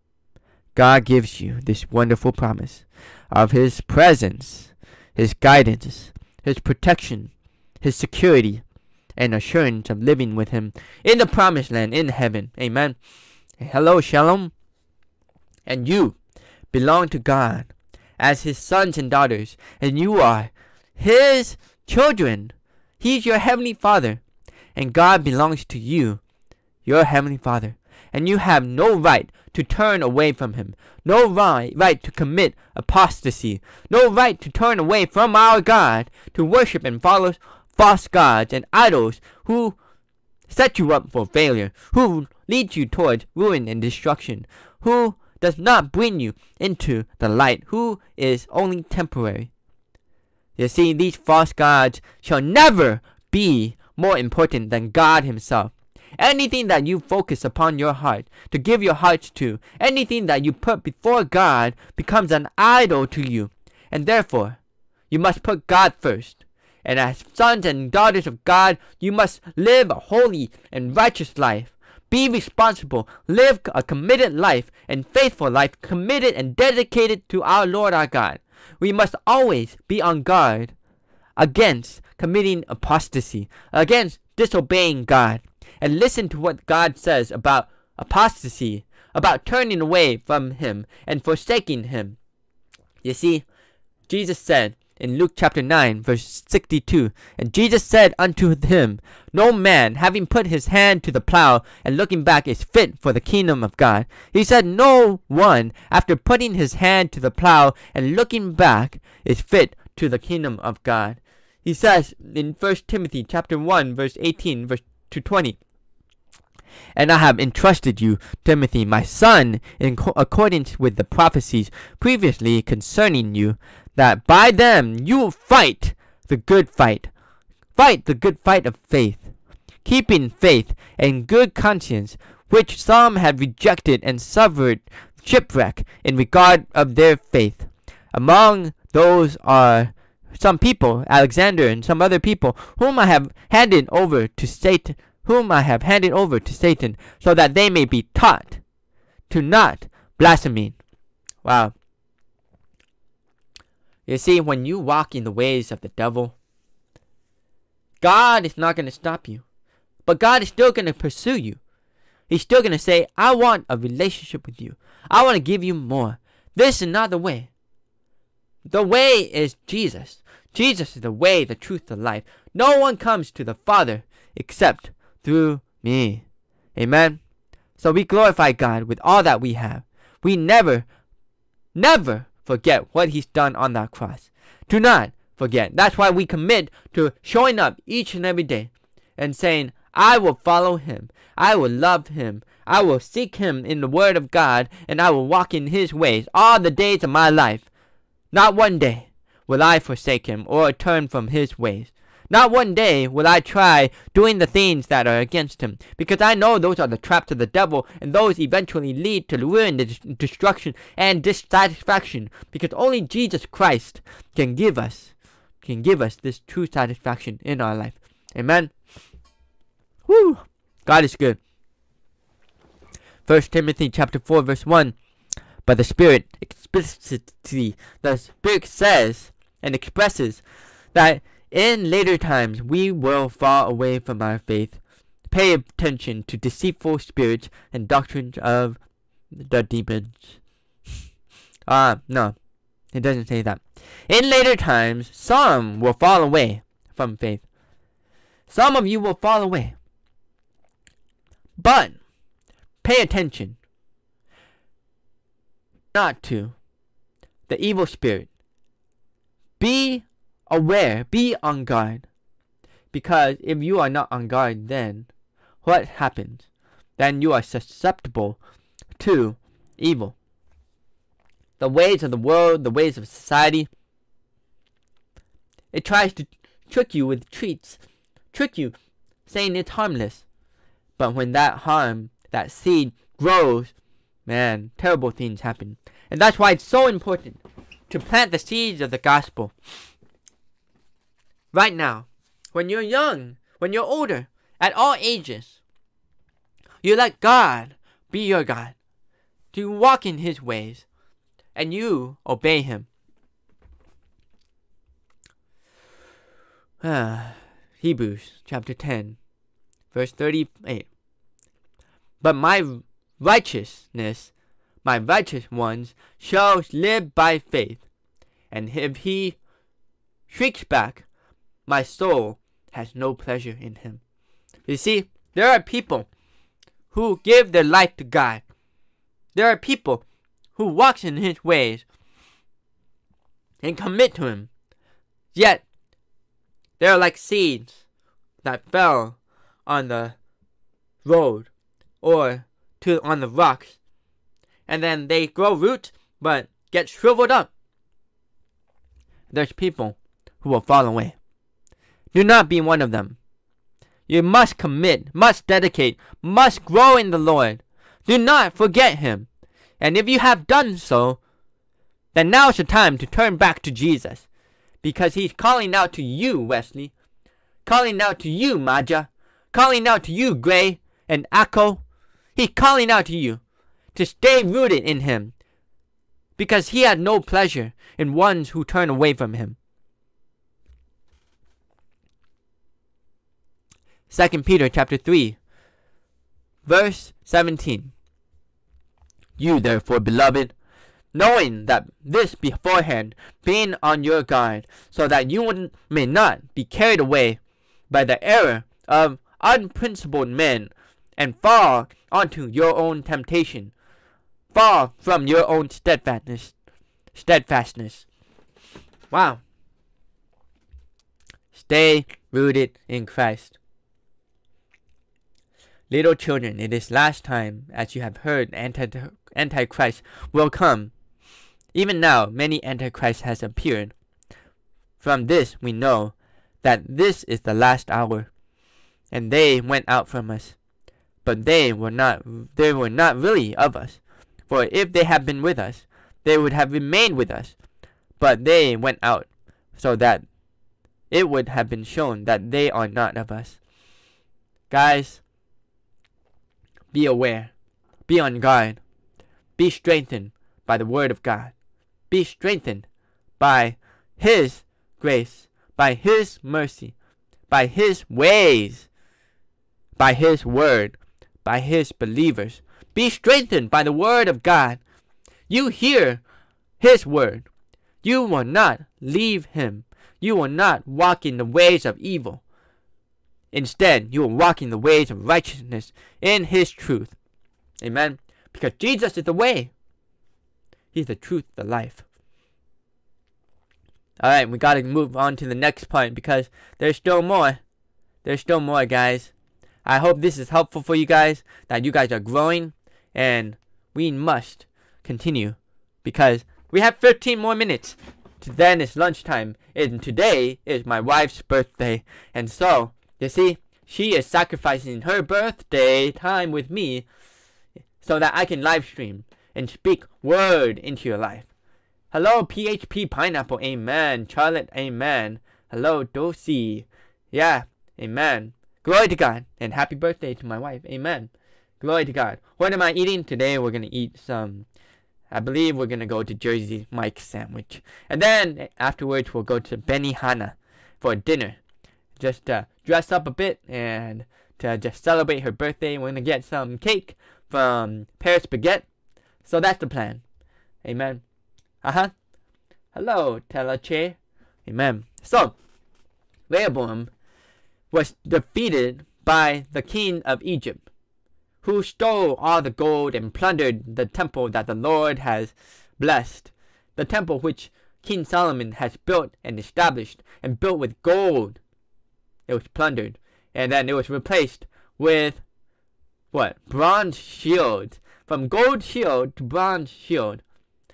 God gives you this wonderful promise of his presence, his guidance, his protection, his security, and assurance of living with him in the promised land in heaven. Amen. Hello, Shalom. And you belong to God as his sons and daughters, and you are his children. He's your heavenly Father, and God belongs to you, your heavenly Father. And you have no right to turn away from him, no right to commit apostasy, no right to turn away from our God to worship and follow false gods and idols who set you up for failure, who lead you towards ruin and destruction, who does not bring you into the light, who is only temporary. You see, these false gods shall never be more important than God himself. Anything that you focus upon your heart, to give your hearts to, anything that you put before God becomes an idol to you. And therefore, you must put God first. And as sons and daughters of God, you must live a holy and righteous life. Be responsible, live a committed life and faithful life, committed and dedicated to our Lord our God. We must always be on guard against committing apostasy, against disobeying God. And listen to what God says about apostasy, about turning away from him and forsaking him. You see, Jesus said in Luke chapter 9, verse 62, and Jesus said unto him, no man, having put his hand to the plow and looking back, is fit for the kingdom of God. He said, no one, after putting his hand to the plow and looking back, is fit to the kingdom of God. He says in 1 Timothy chapter 1, verse 18, verse to 20, and I have entrusted you, Timothy, my son, in accordance with the prophecies previously concerning you, that by them you will fight the good fight. Fight the good fight of faith, keeping faith and good conscience, which some have rejected and suffered shipwreck in regard of their faith. Among those are some people, Alexander and some other people, whom I have handed over to Satan, so that they may be taught to not blaspheme. Wow. You see, when you walk in the ways of the devil, God is not going to stop you. But God is still going to pursue you. He's still going to say, I want a relationship with you. I want to give you more. This is not the way. The way is Jesus. Jesus is the way, the truth, the life. No one comes to the Father except through me. Amen. So we glorify God with all that we have. We never forget what He's done on that cross. Do not forget. That's why we commit to showing up each and every day and saying, I will follow Him. I will love Him. I will seek Him in the Word of God, and I will walk in His ways all the days of my life. Not one day will I forsake Him or turn from His ways. Not one day will I try doing the things that are against Him, because I know those are the traps of the devil, and those eventually lead to ruin, destruction, and dissatisfaction, because only Jesus Christ can give us this true satisfaction in our life. Amen. Woo! God is good. 1 Timothy chapter 4 verse 1. But the Spirit explicitly, the Spirit says and expresses that in later times we will fall away from our faith. Pay attention to deceitful spirits and doctrines of the demons. No, it doesn't say that. In later times, some will fall away from faith. Some of you will fall away. But pay attention not to the evil spirit. Be aware, be on guard. Because if you are not on guard, then what happens? Then you are susceptible to evil. The ways of the world, the ways of society, it tries to trick you with treats. Trick you, saying it's harmless. But when that harm, that seed grows, man, terrible things happen. And that's why it's so important to plant the seeds of the gospel. Right now, when you're young, when you're older, at all ages, you let God be your God. To walk in His ways, and you obey Him. Hebrews chapter 10, verse 38. But my righteous ones shall live by faith. And if he shrinks back, my soul has no pleasure in him. You see, there are people who give their life to God. There are people who walk in His ways and commit to Him. Yet, they are like seeds that fell on the road or on the rocks. And then they grow roots but get shriveled up. There's people who will fall away. Do not be one of them. You must commit, must dedicate, must grow in the Lord. Do not forget Him. And if you have done so, then now's the time to turn back to Jesus. Because He's calling out to you, Wesley. Calling out to you, Maja. Calling out to you, Gray and Akko. He's calling out to you to stay rooted in Him. Because He had no pleasure in ones who turn away from Him. 2 Peter chapter 3, verse 17. You therefore, beloved, knowing that this beforehand, being on your guard, so that you may not be carried away by the error of unprincipled men, and fall onto your own temptation, fall from your own steadfastness. Wow. Stay rooted in Christ. Little children, it is last time, as you have heard, Antichrist will come. Even now, many Antichrists has appeared. From this we know that this is the last hour. And they went out from us. But they were not really of us. For if they had been with us, they would have remained with us. But they went out, so that it would have been shown that they are not of us. Guys, be aware. Be on guard. Be strengthened by the Word of God. Be strengthened by His grace, by His mercy, by His ways, by His Word, by His believers. Be strengthened by the Word of God. You hear His word. You will not leave him. You will not walk in the ways of evil. Instead, you will walk in the ways of righteousness in his truth. Amen. Because Jesus is the way. He's the truth, the life. Alright, we gotta move on to the next point because there's still more. There's still more, guys. I hope this is helpful for you guys, that you guys are growing, and we must continue because we have 15 more minutes. Then it's lunchtime, and today is my wife's birthday. And so, you see, she is sacrificing her birthday time with me so that I can live stream and speak word into your life. Hello, PHP Pineapple, amen. Charlotte, amen. Hello, Dulcie. Yeah, amen. Glory to God, and happy birthday to my wife, amen. Glory to God. What am I eating? Today we're going to eat some, I believe we're going to go to Jersey Mike's sandwich. And then afterwards we'll go to Benihana for dinner. Just dress up a bit and to just celebrate her birthday. We're going to get some cake from Paris Baguette. So that's the plan. Amen. Hello, Telache. Amen. So, Rehoboam was defeated by the king of Egypt, who stole all the gold and plundered the temple that the Lord has blessed. The temple which King Solomon has built and established and built with gold. It was plundered. And then it was replaced with, what? Bronze shields. From gold shield to bronze shield.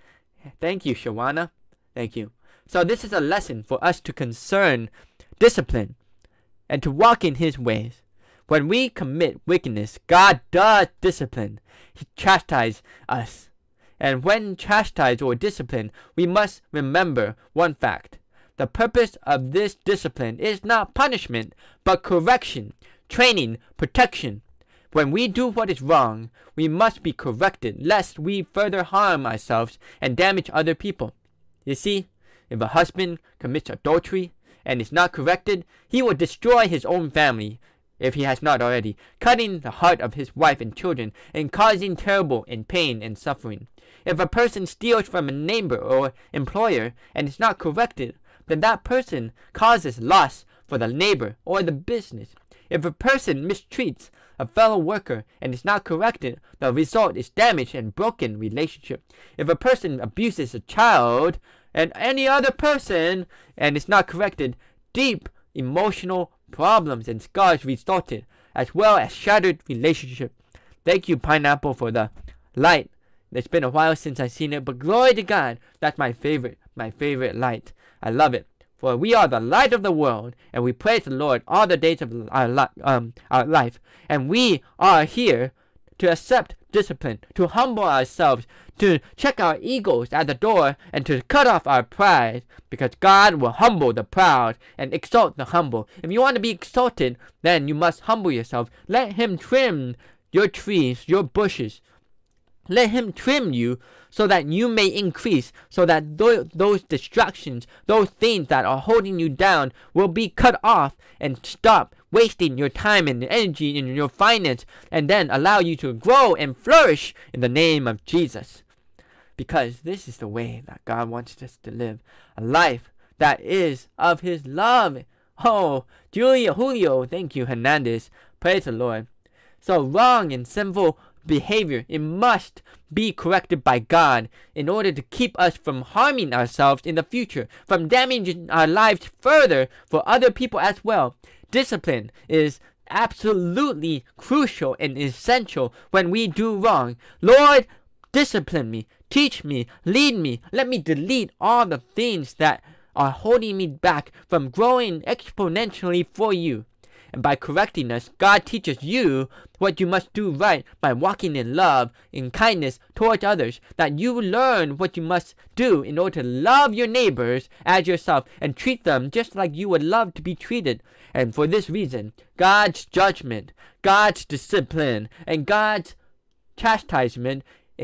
Thank you, Shawana. Thank you. So this is a lesson for us to concern discipline and to walk in his ways. When we commit wickedness, God does discipline. He chastises us. And when chastised or disciplined, we must remember one fact. The purpose of this discipline is not punishment, but correction, training, protection. When we do what is wrong, we must be corrected, lest we further harm ourselves and damage other people. You see, if a husband commits adultery and is not corrected, he will destroy his own family, if he has not already, cutting the heart of his wife and children and causing terrible pain and suffering. If a person steals from a neighbor or employer and is not corrected, then that person causes loss for the neighbor or the business. If a person mistreats a fellow worker and is not corrected, the result is damage and broken relationship. If a person abuses a child and any other person and is not corrected, deep emotional problems and scars resulted, as well as shattered relationship. Thank you, Pineapple, for the light. It's been a while since I've seen it, but glory to God, that's my favorite light. I love it. For we are the light of the world, and we praise the Lord all the days of our life. And we are here to accept discipline, to humble ourselves, to check our egos at the door, and to cut off our pride, because God will humble the proud and exalt the humble. If you want to be exalted, then you must humble yourself. Let him trim your trees, your bushes. Let him trim you so that you may increase, so that those distractions, those things that are holding you down will be cut off and stop wasting your time and energy and your finance, and then allow you to grow and flourish in the name of Jesus. Because this is the way that God wants us to live, a life that is of his love. Oh, Julio, thank you, Hernandez. Praise the Lord. So wrong and sinful behavior, it must be corrected by God in order to keep us from harming ourselves in the future, from damaging our lives further for other people as well. Discipline is absolutely crucial and essential when we do wrong. Lord, discipline me, teach me, lead me. Let me delete all the things that are holding me back from growing exponentially for you. And by correcting us, God teaches you what you must do right by walking in love, in kindness towards others, that you learn what you must do in order to love your neighbors as yourself and treat them just like you would love to be treated. And for this reason, God's judgment, God's discipline, and God's chastisement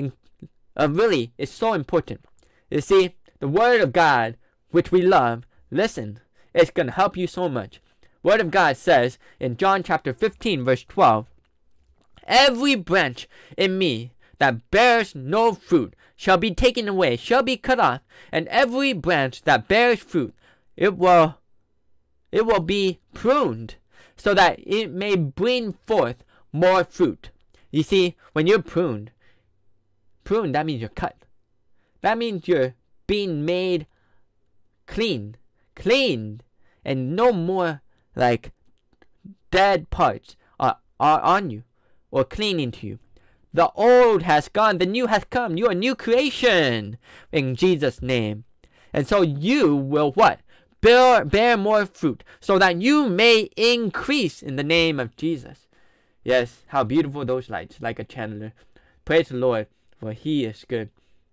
really is so important. You see, the Word of God, which we love, listen, it's going to help you so much. Word of God says in John chapter 15 verse 12, every branch in me that bears no fruit shall be taken away, shall be cut off, and every branch that bears fruit, it will be pruned, so that it may bring forth more fruit. You see, when you're pruned, that means you're cut. That means you're being made cleaned, and no more like dead parts are on you or clinging to you. The old has gone, the new has come. You are a new creation in Jesus' name. And so you will what? Bear more fruit, so that you may increase in the name of Jesus. Yes, how beautiful those lights, like a chandelier. Praise the Lord, for he is good.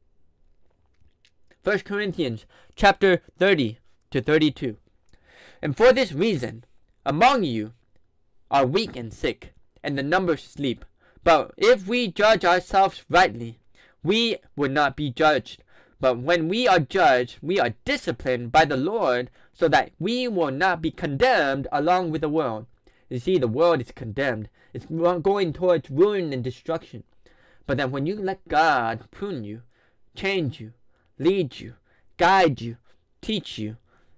1 Corinthians chapter 30 to 32. And for this reason, among you are weak and sick, and the number sleep. But if we judge ourselves rightly, we would not be judged. But when we are judged, we are disciplined by the Lord, so that we will not be condemned along with the world. You see, the world is condemned. It's going towards ruin and destruction. But then when you let God prune you, change you, lead you, guide you, teach you,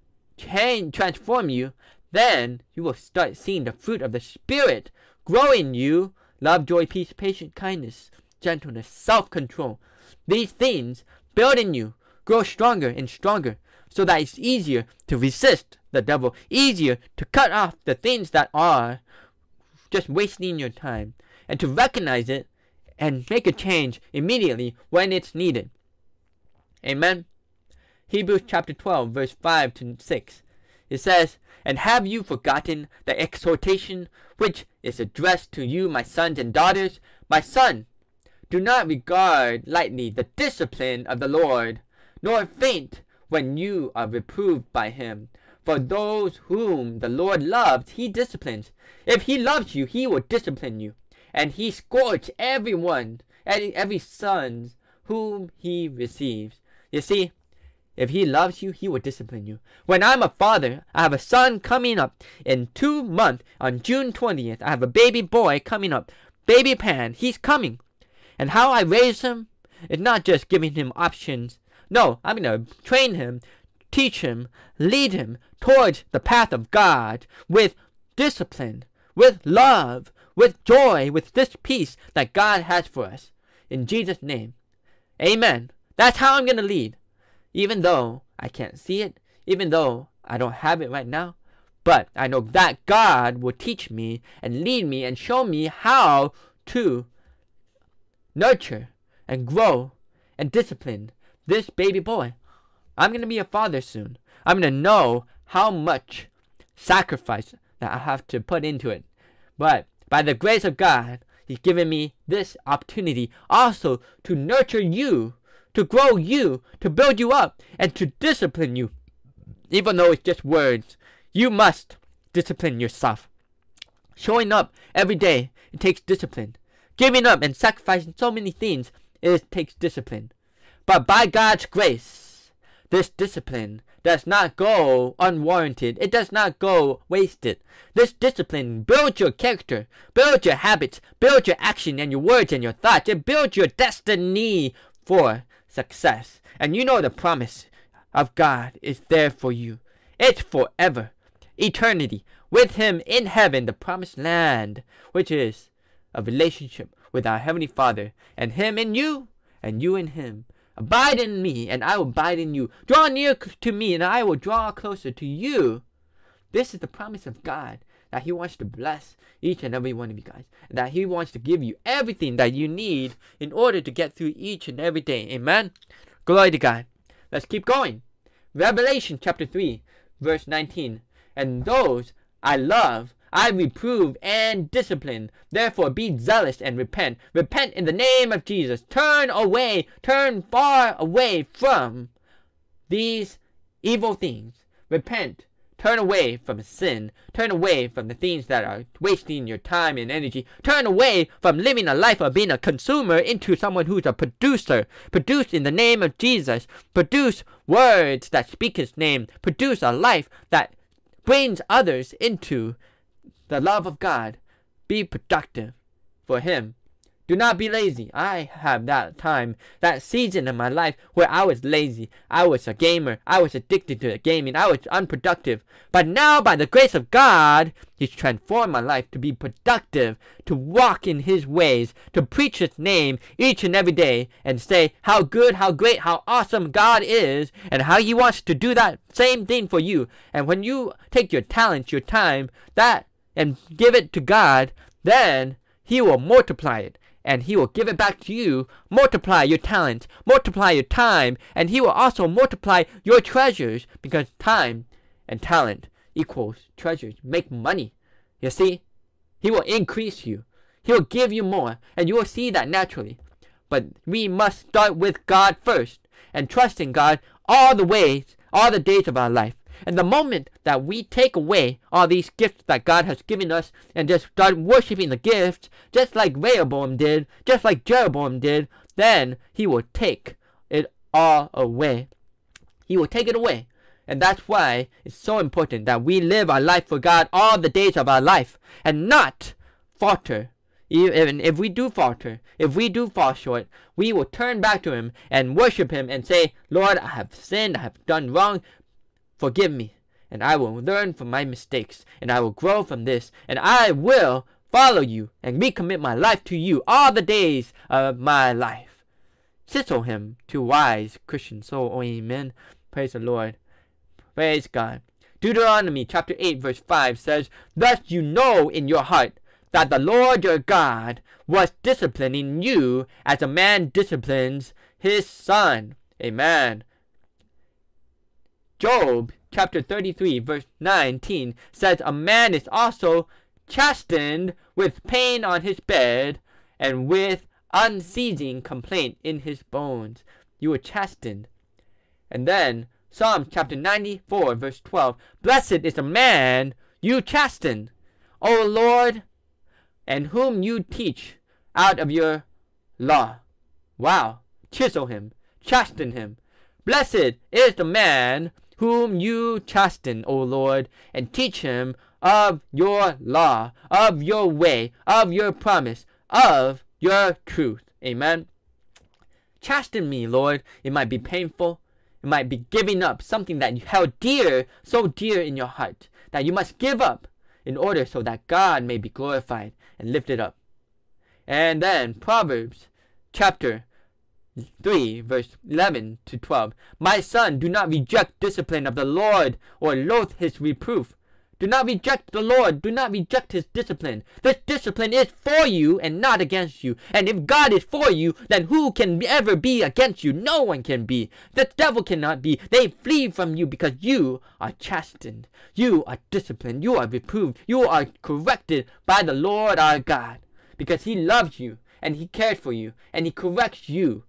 transform you, then you will start seeing the fruit of the Spirit grow in you: love, joy, peace, patience, kindness, gentleness, self-control. These things build in you, grow stronger and stronger, so that it's easier to resist the devil, easier to cut off the things that are just wasting your time, and to recognize it and make a change immediately when it's needed. Amen. Hebrews chapter 12, verse 5 to 6. It says, "And have you forgotten the exhortation which is addressed to you, my sons and daughters? My son, do not regard lightly the discipline of the Lord, nor faint when you are reproved by him. For those whom the Lord loves, he disciplines. If he loves you, he will discipline you. And he scourges every son whom he receives." You see, if he loves you, he will discipline you. When I'm a father, I have a son coming up in 2 months on June 20th. I have a baby boy coming up. Baby Pan, he's coming. And how I raise him is not just giving him options. No, I'm going to train him, teach him, lead him towards the path of God with discipline, with love, with joy, with this peace that God has for us. In Jesus' name. Amen. That's how I'm going to lead. Even though I can't see it, even though I don't have it right now, but I know that God will teach me and lead me and show me how to nurture and grow and discipline this baby boy. I'm going to be a father soon. I'm going to know how much sacrifice that I have to put into it. But by the grace of God, he's given me this opportunity also to nurture you, to grow you, to build you up, and to discipline you. Even though it's just words, you must discipline yourself. Showing up every day, it takes discipline. Giving up and sacrificing so many things, it takes discipline. But by God's grace, this discipline does not go unwarranted. It does not go wasted. This discipline builds your character, builds your habits, builds your action and your words and your thoughts. It builds your destiny for success. And you know the promise of God is there for you. It's forever. Eternity with him in heaven, the promised land, which is a relationship with our Heavenly Father, and him in you, and you in him. Abide in me, and I will abide in you. Draw near to me, and I will draw closer to you. This is the promise of God, that he wants to bless each and every one of you guys, and that he wants to give you everything that you need in order to get through each and every day. Amen. Glory to God. Let's keep going. Revelation chapter 3, verse 19. "And those I love, I reprove and discipline. Therefore be zealous and repent. Repent in the name of Jesus. Turn far away from these evil things. Repent. Turn away from sin. Turn away from the things that are wasting your time and energy. Turn away from living a life of being a consumer into someone who's a producer. Produce in the name of Jesus. Produce words that speak his name. Produce a life that brings others into the love of God. Be productive for him. Do not be lazy. I have that time, that season in my life where I was lazy. I was a gamer. I was addicted to gaming. I was unproductive. But now, by the grace of God, He's transformed my life to be productive, to walk in His ways, to preach His name each and every day, and say how good, how great, how awesome God is, and how He wants to do that same thing for you. And when you take your talents, your time, and give it to God, then He will multiply it. And He will give it back to you. Multiply your talent, multiply your time, and He will also multiply your treasures, because time and talent equals treasures. Make money. You see? He will increase you. He will give you more, and you will see that naturally. But we must start with God first, and trust in God all the days of our life. And the moment that we take away all these gifts that God has given us and just start worshiping the gifts, just like Rehoboam did, just like Jeroboam did, then He will take it all away. He will take it away. And that's why it's so important that we live our life for God all the days of our life and not falter. Even if we do falter, if we do fall short, we will turn back to Him and worship Him and say, Lord, I have sinned, I have done wrong. Forgive me, and I will learn from my mistakes, and I will grow from this, and I will follow You and recommit my life to You all the days of my life. Sizzle Him to wise Christian soul. Amen. Praise the Lord. Praise God. Deuteronomy chapter 8 verse 5 says, Thus you know in your heart that the Lord your God was disciplining you as a man disciplines his son. Amen. Job chapter 33 verse 19 says, A man is also chastened with pain on his bed and with unceasing complaint in his bones. You were chastened. And then Psalm chapter 94 verse 12, Blessed is the man you chasten, O Lord, and whom you teach out of your law. Wow. Chisel him. Chasten him. Blessed is the man whom you chasten, O Lord, and teach him of your law, of your way, of your promise, of your truth. Amen. Chasten me, Lord. It might be painful. It might be giving up something that you held dear, so dear in your heart, that you must give up in order so that God may be glorified and lifted up. And then Proverbs chapter 3 verse 11 to 12. My son, do not reject discipline of the Lord or loathe his reproof. Do not reject the Lord. Do not reject his discipline. This discipline is for you and not against you. And if God is for you, then who can ever be against you? No one can be. The devil cannot be. They flee from you because you are chastened. You are disciplined. You are reproved. You are corrected by the Lord our God. Because He loves you and He cares for you and He corrects you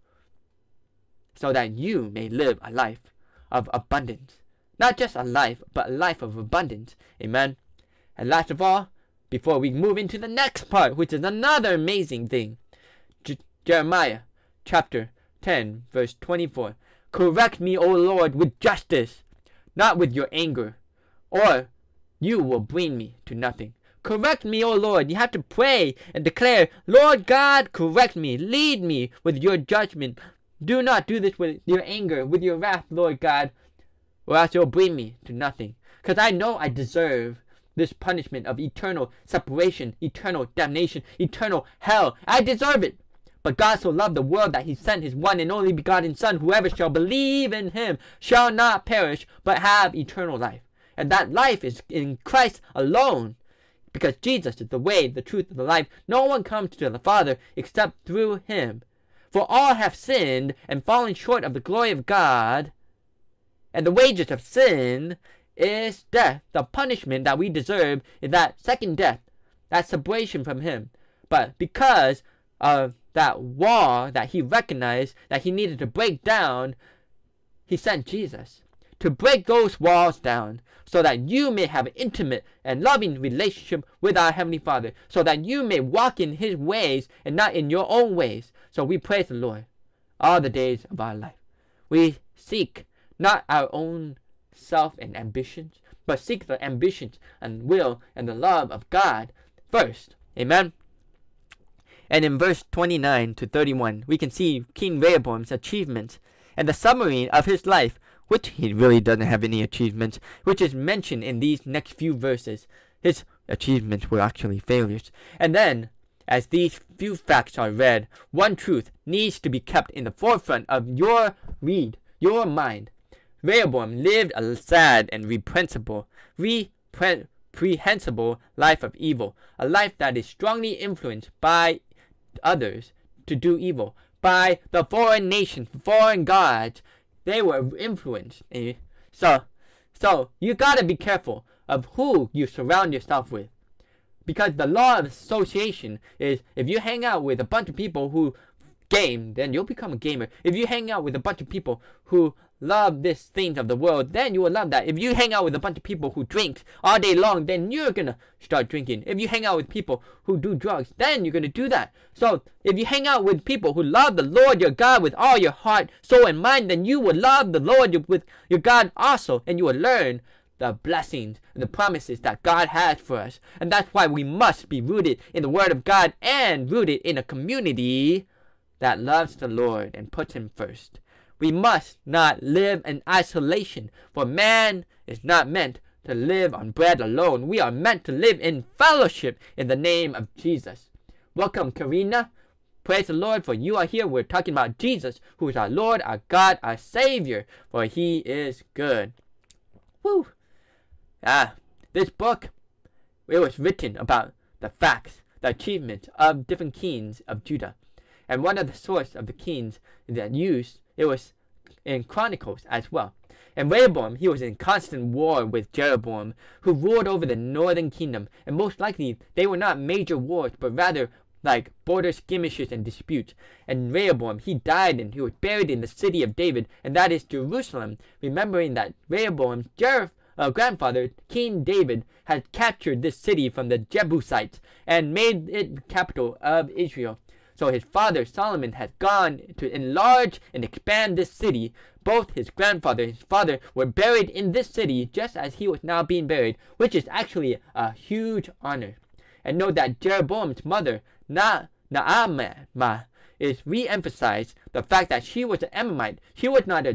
so that you may live a life of abundance. Not just a life, but a life of abundance. Amen. And last of all, before we move into the next part, which is another amazing thing, Jeremiah chapter 10, verse 24. Correct me, O Lord, with justice, not with your anger, or you will bring me to nothing. Correct me, O Lord. You have to pray and declare, Lord God, correct me. Lead me with your judgment. Do not do this with your anger, with your wrath, Lord God, or else you'll bring me to nothing. Because I know I deserve this punishment of eternal separation, eternal damnation, eternal hell. I deserve it. But God so loved the world that He sent His one and only begotten Son. Whoever shall believe in Him shall not perish, but have eternal life. And that life is in Christ alone. Because Jesus is the way, the truth, and the life. No one comes to the Father except through Him. For all have sinned and fallen short of the glory of God. And the wages of sin is death. The punishment that we deserve is that second death, that separation from Him. But because of that wall that He recognized that He needed to break down, He sent Jesus to break those walls down so that you may have an intimate and loving relationship with our Heavenly Father, so that you may walk in His ways and not in your own ways. So we praise the Lord all the days of our life. We seek not our own self and ambitions, but seek the ambitions and will and the love of God first. Amen. And in verse 29 to 31, we can see King Rehoboam's achievements and the summary of his life, which he really doesn't have any achievements, which is mentioned in these next few verses. His achievements were actually failures. And then, as these few facts are read, one truth needs to be kept in the forefront of your mind. Rehoboam lived a sad and reprehensible life of evil, a life that is strongly influenced by others to do evil, by the foreign nations, foreign gods. They were influenced. So you gotta be careful of who you surround yourself with. Because the law of association is, if you hang out with a bunch of people who game, then you'll become a gamer. If you hang out with a bunch of people who love these things of the world, then you will love that. If you hang out with a bunch of people who drink all day long, then you're gonna start drinking. If you hang out with people who do drugs, then you're gonna do that. So if you hang out with people who love the Lord your God with all your heart, soul, and mind, then you will love the Lord with your God also, and you will learn the blessings and the promises that God has for us. And that's why we must be rooted in the Word of God and rooted in a community that loves the Lord and puts Him first. We must not live in isolation, for man is not meant to live on bread alone. We are meant to live in fellowship in the name of Jesus. Welcome, Karina. Praise the Lord, for you are here. We're talking about Jesus, who is our Lord, our God, our Savior, for He is good. Woo! This book, it was written about the facts, the achievements of different kings of Judah. And one of the sources of the kings that used, it was in Chronicles as well. And Rehoboam, he was in constant war with Jeroboam, who ruled over the northern kingdom. And most likely, they were not major wars, but rather like border skirmishes and disputes. And Rehoboam, he died and he was buried in the city of David, and that is Jerusalem, remembering that Rehoboam's grandfather, King David, had captured this city from the Jebusites and made it the capital of Israel. So his father Solomon had gone to enlarge and expand this city. Both his grandfather and his father were buried in this city just as he was now being buried, which is actually a huge honor. And note that Jeroboam's mother, Naamah, is re-emphasized the fact that she was an Ammonite. She was an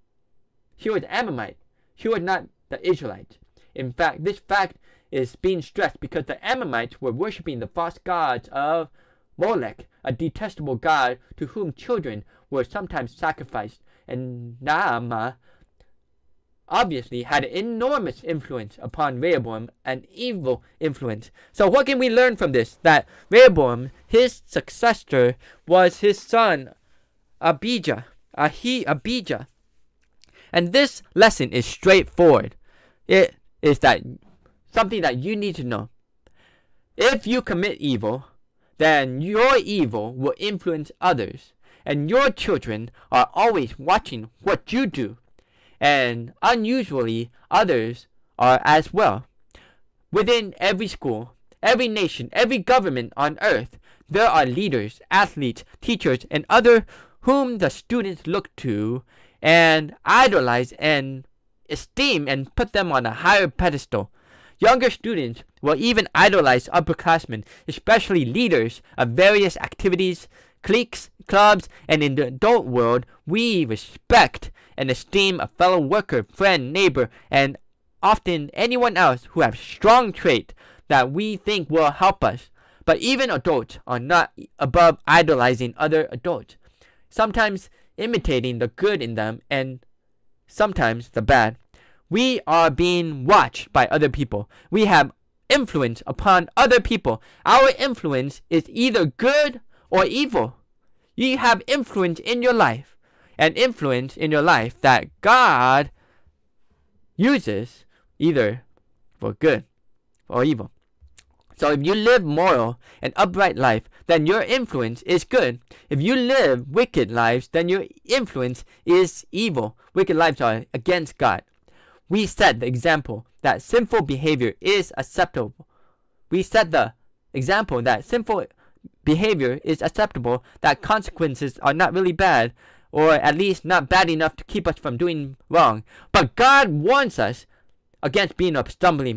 Ammonite. She was not the Israelites. In fact, this fact is being stressed because the Ammonites were worshipping the false gods of Molech, a detestable god to whom children were sometimes sacrificed, and Naamah obviously had an enormous influence upon Rehoboam, an evil influence. So what can we learn from this? That Rehoboam, his successor, was his son Abijah. And this lesson is straightforward. It is that something that you need to know. If you commit evil, then your evil will influence others, and your children are always watching what you do, and unusually others are as well. Within every school, every nation, every government on earth, there are leaders, athletes, teachers, and others whom the students look to and idolize and esteem and put them on a higher pedestal. Younger students will even idolize upperclassmen, especially leaders of various activities, cliques, clubs, and in the adult world, we respect and esteem a fellow worker, friend, neighbor, and often anyone else who have strong traits that we think will help us. But even adults are not above idolizing other adults, sometimes imitating the good in them and sometimes the bad. We are being watched by other people. We have influence upon other people. Our influence is either good or evil. You have influence in your life, and influence in your life that God uses either for good or evil. So if you live moral and upright life, then your influence is good. If you live wicked lives, then your influence is evil. Wicked lives are against God. We set the example that sinful behavior is acceptable. We set the example that sinful behavior is acceptable, that consequences are not really bad, or at least not bad enough to keep us from doing wrong. But God warns us against being a stumbling block.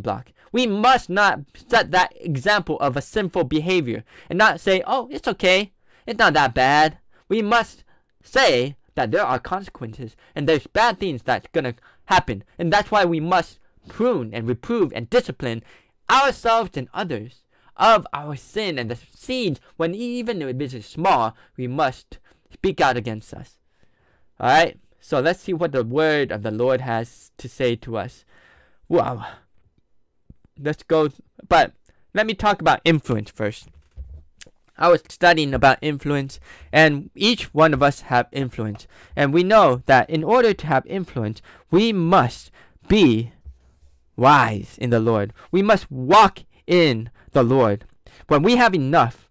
We must not set that example of a sinful behavior and not say, oh, it's okay. It's not that bad. We must say that there are consequences and there's bad things that's going to happen. And that's why we must prune and reprove and discipline ourselves and others of our sin and the seeds. When even if it is small, we must speak out against us. Alright, so let's see what the word of the Lord has to say to us. Wow. Let's go, but let me talk about influence first. I was studying about influence, and each one of us have influence. And we know that in order to have influence, we must be wise in the Lord. We must walk in the Lord. When we have enough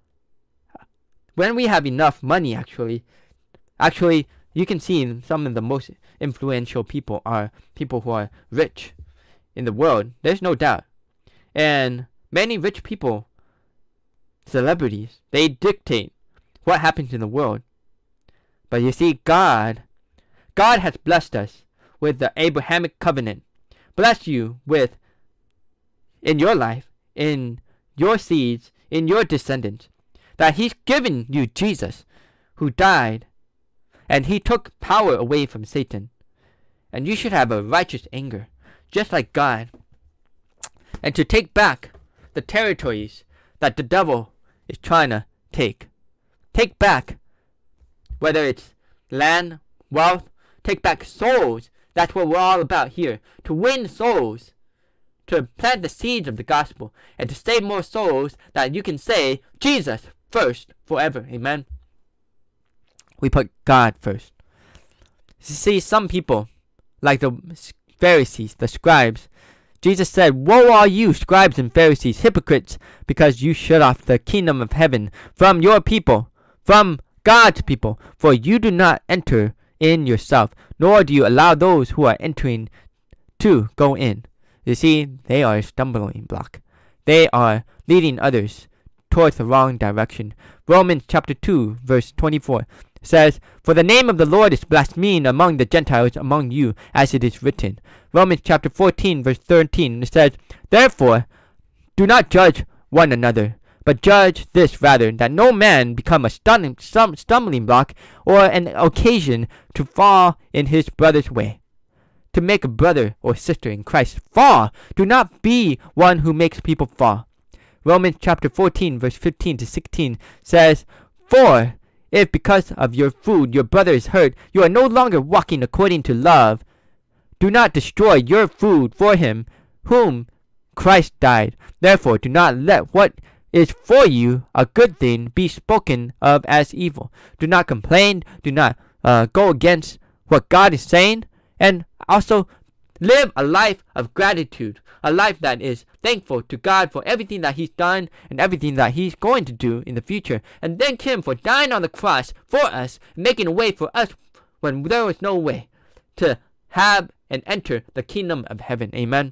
money, actually, you can see some of the most influential people are people who are rich in the world. There's no doubt. And many rich people, celebrities, they dictate what happens in the world. But you see, God has blessed us with the Abrahamic covenant. Blessed you with, in your life, in your seeds, in your descendants, that He's given you Jesus, who died, and He took power away from Satan. And you should have a righteous anger, just like God, and to take back the territories that the devil is trying to take. Take back, whether it's land, wealth, take back souls. That's what we're all about here. To win souls. To plant the seeds of the gospel. And to save more souls that you can say, Jesus first forever. Amen. We put God first. You see, some people, like the Pharisees, the scribes, Jesus said, woe are you, scribes and Pharisees, hypocrites, because you shut off the kingdom of heaven from your people, from God's people. For you do not enter in yourself, nor do you allow those who are entering to go in. You see, they are a stumbling block. They are leading others towards the wrong direction. Romans chapter 2, verse 24 says, for the name of the Lord is blasphemed among the Gentiles among you, as it is written. Romans chapter 14, verse 13 says, therefore, do not judge one another, but judge this rather, that no man become a stumbling block or an occasion to fall in his brother's way. To make a brother or sister in Christ fall, do not be one who makes people fall. Romans chapter 14, verse 15 to 16 says, for if because of your food your brother is hurt, you are no longer walking according to love, do not destroy your food for him whom Christ died. Therefore, do not let what is for you a good thing be spoken of as evil. Do not complain. Do not go against what God is saying. And also live a life of gratitude. A life that is thankful to God for everything that He's done and everything that He's going to do in the future. And thank Him for dying on the cross for us, making a way for us when there was no way to have and enter the kingdom of heaven. Amen.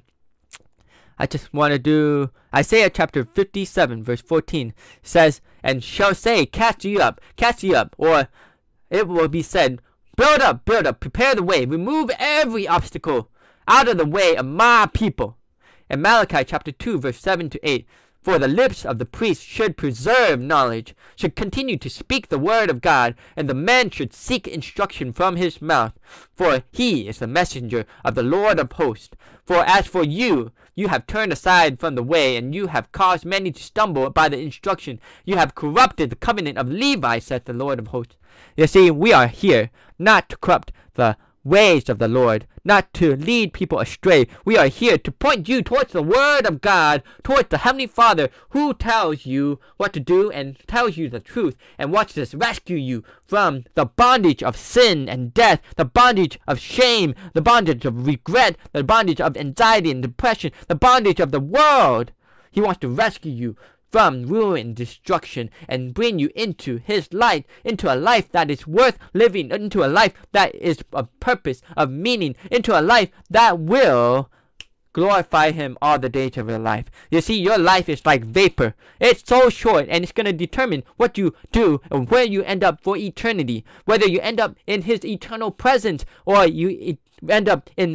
I just want to do Isaiah chapter 57 verse 14 says, and shall say, cast ye up, or it will be said, build up, prepare the way, remove every obstacle out of the way of my people. And Malachi chapter 2 verse 7 to 8, for the lips of the priest should preserve knowledge, should continue to speak the word of God, and the man should seek instruction from his mouth. For he is the messenger of the Lord of hosts. For as for you, you have turned aside from the way, and you have caused many to stumble by the instruction. You have corrupted the covenant of Levi, saith the Lord of hosts. You see, we are here not to corrupt the ways of the Lord, not to lead people astray. We are here to point you towards the Word of God, towards the Heavenly Father, who tells you what to do and tells you the truth, and wants to rescue you from the bondage of sin and death, the bondage of shame, the bondage of regret, the bondage of anxiety and depression, the bondage of the world. He wants to rescue you from ruin and destruction and bring you into His light, into a life that is worth living, into a life that is of purpose, of meaning, into a life that will glorify Him all the days of your life. You see, your life is like vapor. It's so short, and it's going to determine what you do and where you end up for eternity. Whether you end up in His eternal presence or you end up in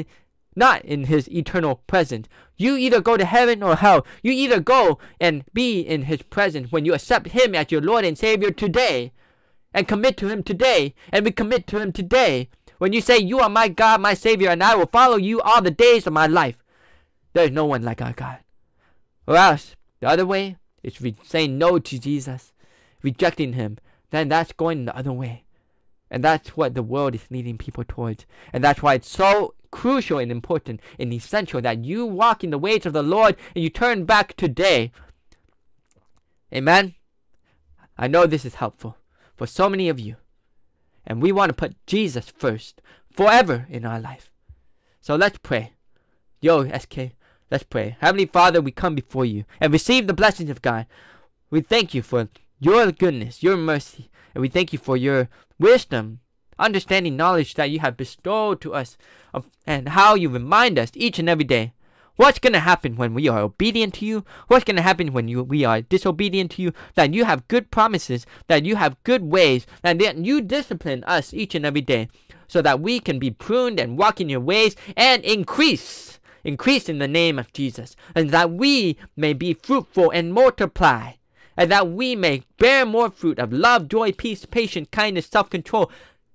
not in his eternal presence. You either go to heaven or hell. You either go and be in his presence when you accept him as your Lord and Savior today and commit to him today, and we commit to him today. When you say, you are my God, my Savior, and I will follow you all the days of my life, there is no one like our God. Or else, the other way is saying no to Jesus, rejecting him. Then that's going the other way. And that's what the world is leading people towards. And that's why it's so crucial and important and essential that you walk in the ways of the Lord and you turn back today. Amen? I know this is helpful for so many of you. And we want to put Jesus first forever in our life. So let's pray. Yo, SK, let's pray. Heavenly Father, we come before you and receive the blessings of God. We thank you for your goodness, your mercy, and we thank you for your wisdom, understanding, knowledge that you have bestowed to us, and how you remind us each and every day what's going to happen when we are obedient to you, what's going to happen when we are disobedient to you, that you have good promises, that you have good ways, and that you discipline us each and every day so that we can be pruned and walk in your ways and increase in the name of Jesus, and that we may be fruitful and multiply, and that we may bear more fruit of love, joy, peace, patience, kindness, self-control,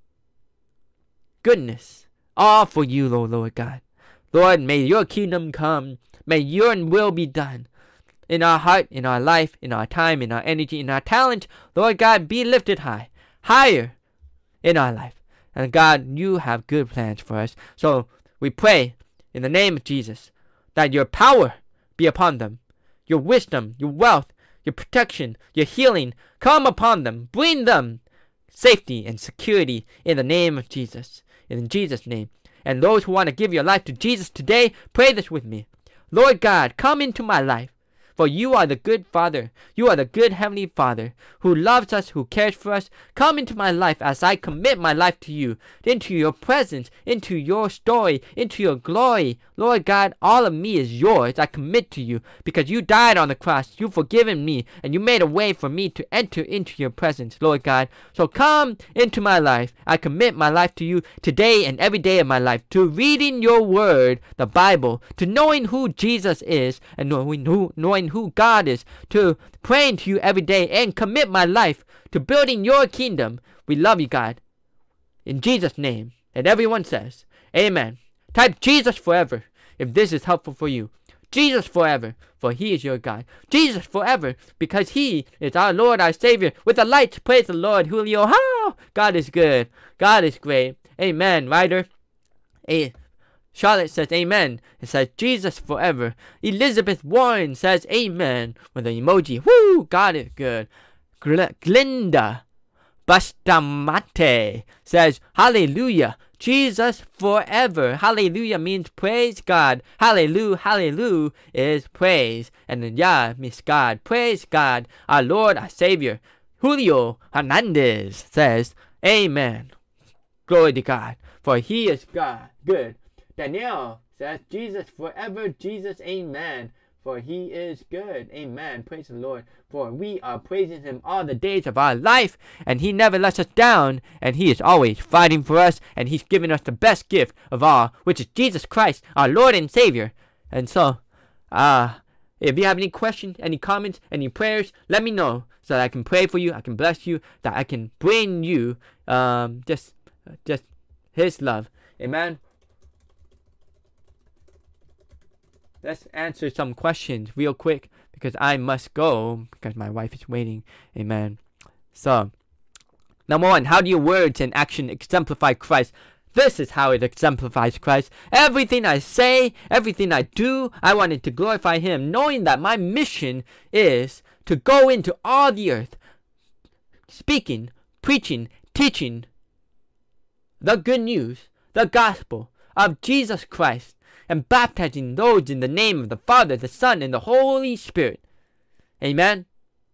goodness, all for you, Lord God. Lord, may your kingdom come. May your will be done in our heart, in our life, in our time, in our energy, in our talent. Lord God, be lifted high, higher in our life. And God, you have good plans for us. So we pray in the name of Jesus that your power be upon them, your wisdom, your wealth, your protection, your healing come upon them. Bring them safety and security in the name of Jesus. In Jesus' name. And those who want to give your life to Jesus today, pray this with me. Lord God, come into my life. For you are the good Father. You are the good Heavenly Father who loves us, who cares for us. Come into my life as I commit my life to you, into your presence, into your story, into your glory. Lord God, all of me is yours. I commit to you because you died on the cross. You've forgiven me and you made a way for me to enter into your presence, Lord God. So come into my life. I commit my life to you today and every day of my life, to reading your word, the Bible, to knowing who Jesus is and knowing who God is, to praying to you every day and commit my life to building your kingdom. We love you, God. In Jesus' name. And everyone says, amen. Type Jesus forever if this is helpful for you. Jesus forever, for he is your God. Jesus forever, because he is our Lord, our Savior. With the lights, praise the Lord. Julio, oh, God is good. God is great. Amen, Ryder. Charlotte says amen. It says Jesus forever. Elizabeth Warren says amen with an emoji. Woo! God is good. Glinda Bastamate says hallelujah. Jesus forever. Hallelujah means praise God. Hallelujah, hallelujah is praise. And then Yah means God. Praise God, our Lord, our Savior. Julio Hernandez says amen. Glory to God, for he is God. Good. Danielle says, Jesus forever, Jesus, amen, for he is good. Amen. Praise the Lord, for we are praising him all the days of our life, and he never lets us down, and he is always fighting for us, and he's given us the best gift of all, which is Jesus Christ, our Lord and Savior. And so, if you have any questions, any comments, any prayers, let me know so that I can pray for you, I can bless you, that I can bring you just his love. Amen. Let's answer some questions real quick because I must go because my wife is waiting. Amen. So, number one, how do your words and action exemplify Christ? This is how it exemplifies Christ. Everything I say, everything I do, I want it to glorify him, knowing that my mission is to go into all the earth, speaking, preaching, teaching the good news, the gospel of Jesus Christ, and baptizing those in the name of the Father, the Son, and the Holy Spirit. Amen.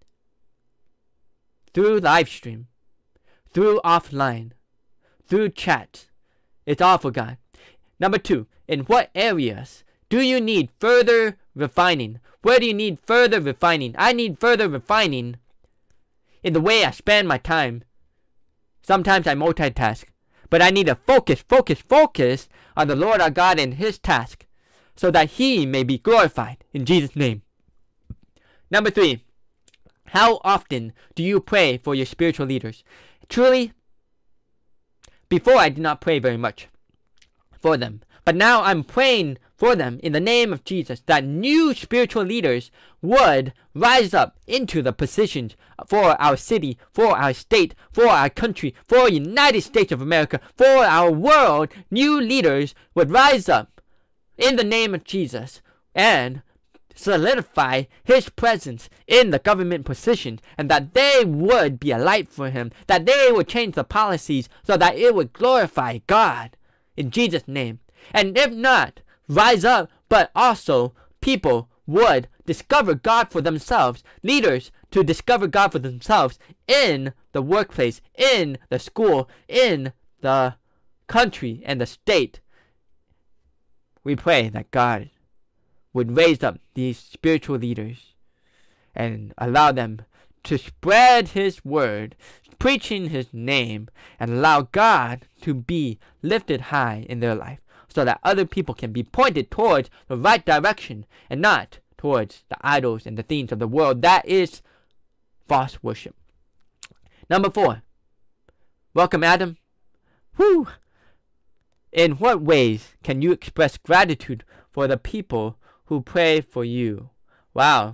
Through live stream, through offline, through chat. It's all for God. Number two, in what areas do you need further refining? Where do you need further refining? I need further refining in the way I spend my time. Sometimes I multitask, But I need to focus on the Lord our God and His task, so that He may be glorified. In Jesus' name. Number 3. How often do you pray for your spiritual leaders? Truly, before I did not pray very much for them. But now I'm praying for them in the name of Jesus, that new spiritual leaders would rise up into the positions for our city, for our state, for our country, for the United States of America, for our world. New leaders would rise up in the name of Jesus and solidify His presence in the government positions, and that they would be a light for Him, that they would change the policies so that it would glorify God in Jesus' name. And if not, rise up, but also people would discover God for themselves, leaders to discover God for themselves in the workplace, in the school, in the country and the state. We pray that God would raise up these spiritual leaders and allow them to spread His word, preaching His name, and allow God to be lifted high in their life, so that other people can be pointed towards the right direction and not towards the idols and the things of the world. That is false worship. Number 4. Welcome, Adam. Woo! In what ways can you express gratitude for the people who pray for you? Wow.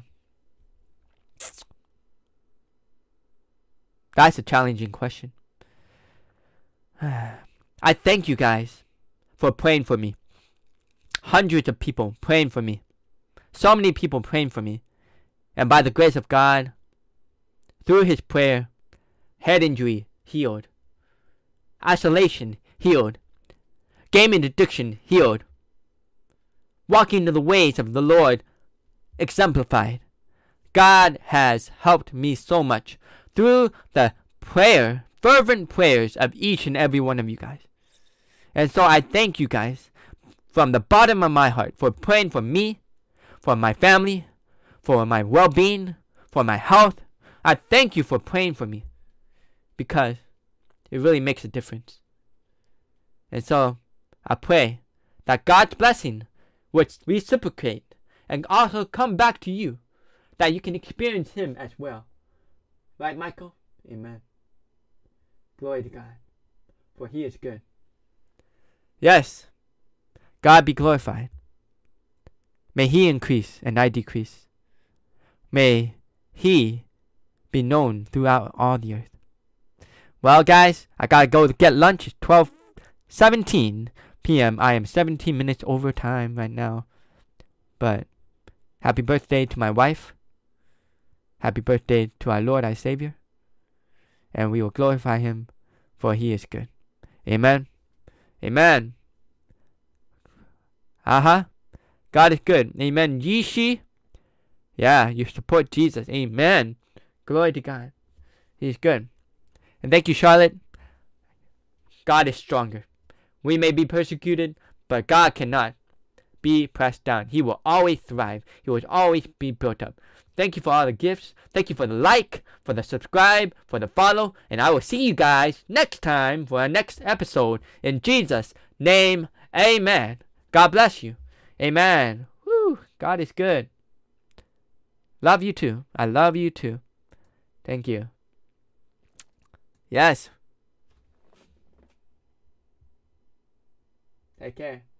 That's a challenging question. I thank you guys for praying for me. Hundreds of people praying for me. So many people praying for me. And by the grace of God, through His prayer, head injury healed. Isolation healed. Gaming addiction healed. Walking in the ways of the Lord exemplified. God has helped me so much through the fervent prayers of each and every one of you guys. And so I thank you guys from the bottom of my heart for praying for me, for my family, for my well-being, for my health. I thank you for praying for me, because it really makes a difference. And so I pray that God's blessing would reciprocate and also come back to you, that you can experience Him as well. Right, Michael? Amen. Glory to God, for He is good. Yes, God be glorified. May He increase and I decrease. May He be known throughout all the earth. Well, guys, I gotta go to get lunch. It's 12:17 p.m. I am 17 minutes over time right now. But happy birthday to my wife. Happy birthday to our Lord, our Savior. And we will glorify Him, for He is good. Amen. Amen. God is good. Amen. Yishi. Yeah, you support Jesus. Amen. Glory to God. He's good. And thank you, Charlotte. God is stronger. We may be persecuted, but God cannot be pressed down. He will always thrive. He will always be built up. Thank you for all the gifts. Thank you for the like, for the subscribe, for the follow. And I will see you guys next time for our next episode. In Jesus' name, amen. God bless you. Amen. Woo, God is good. Love you too. I love you too. Thank you. Yes. Take care.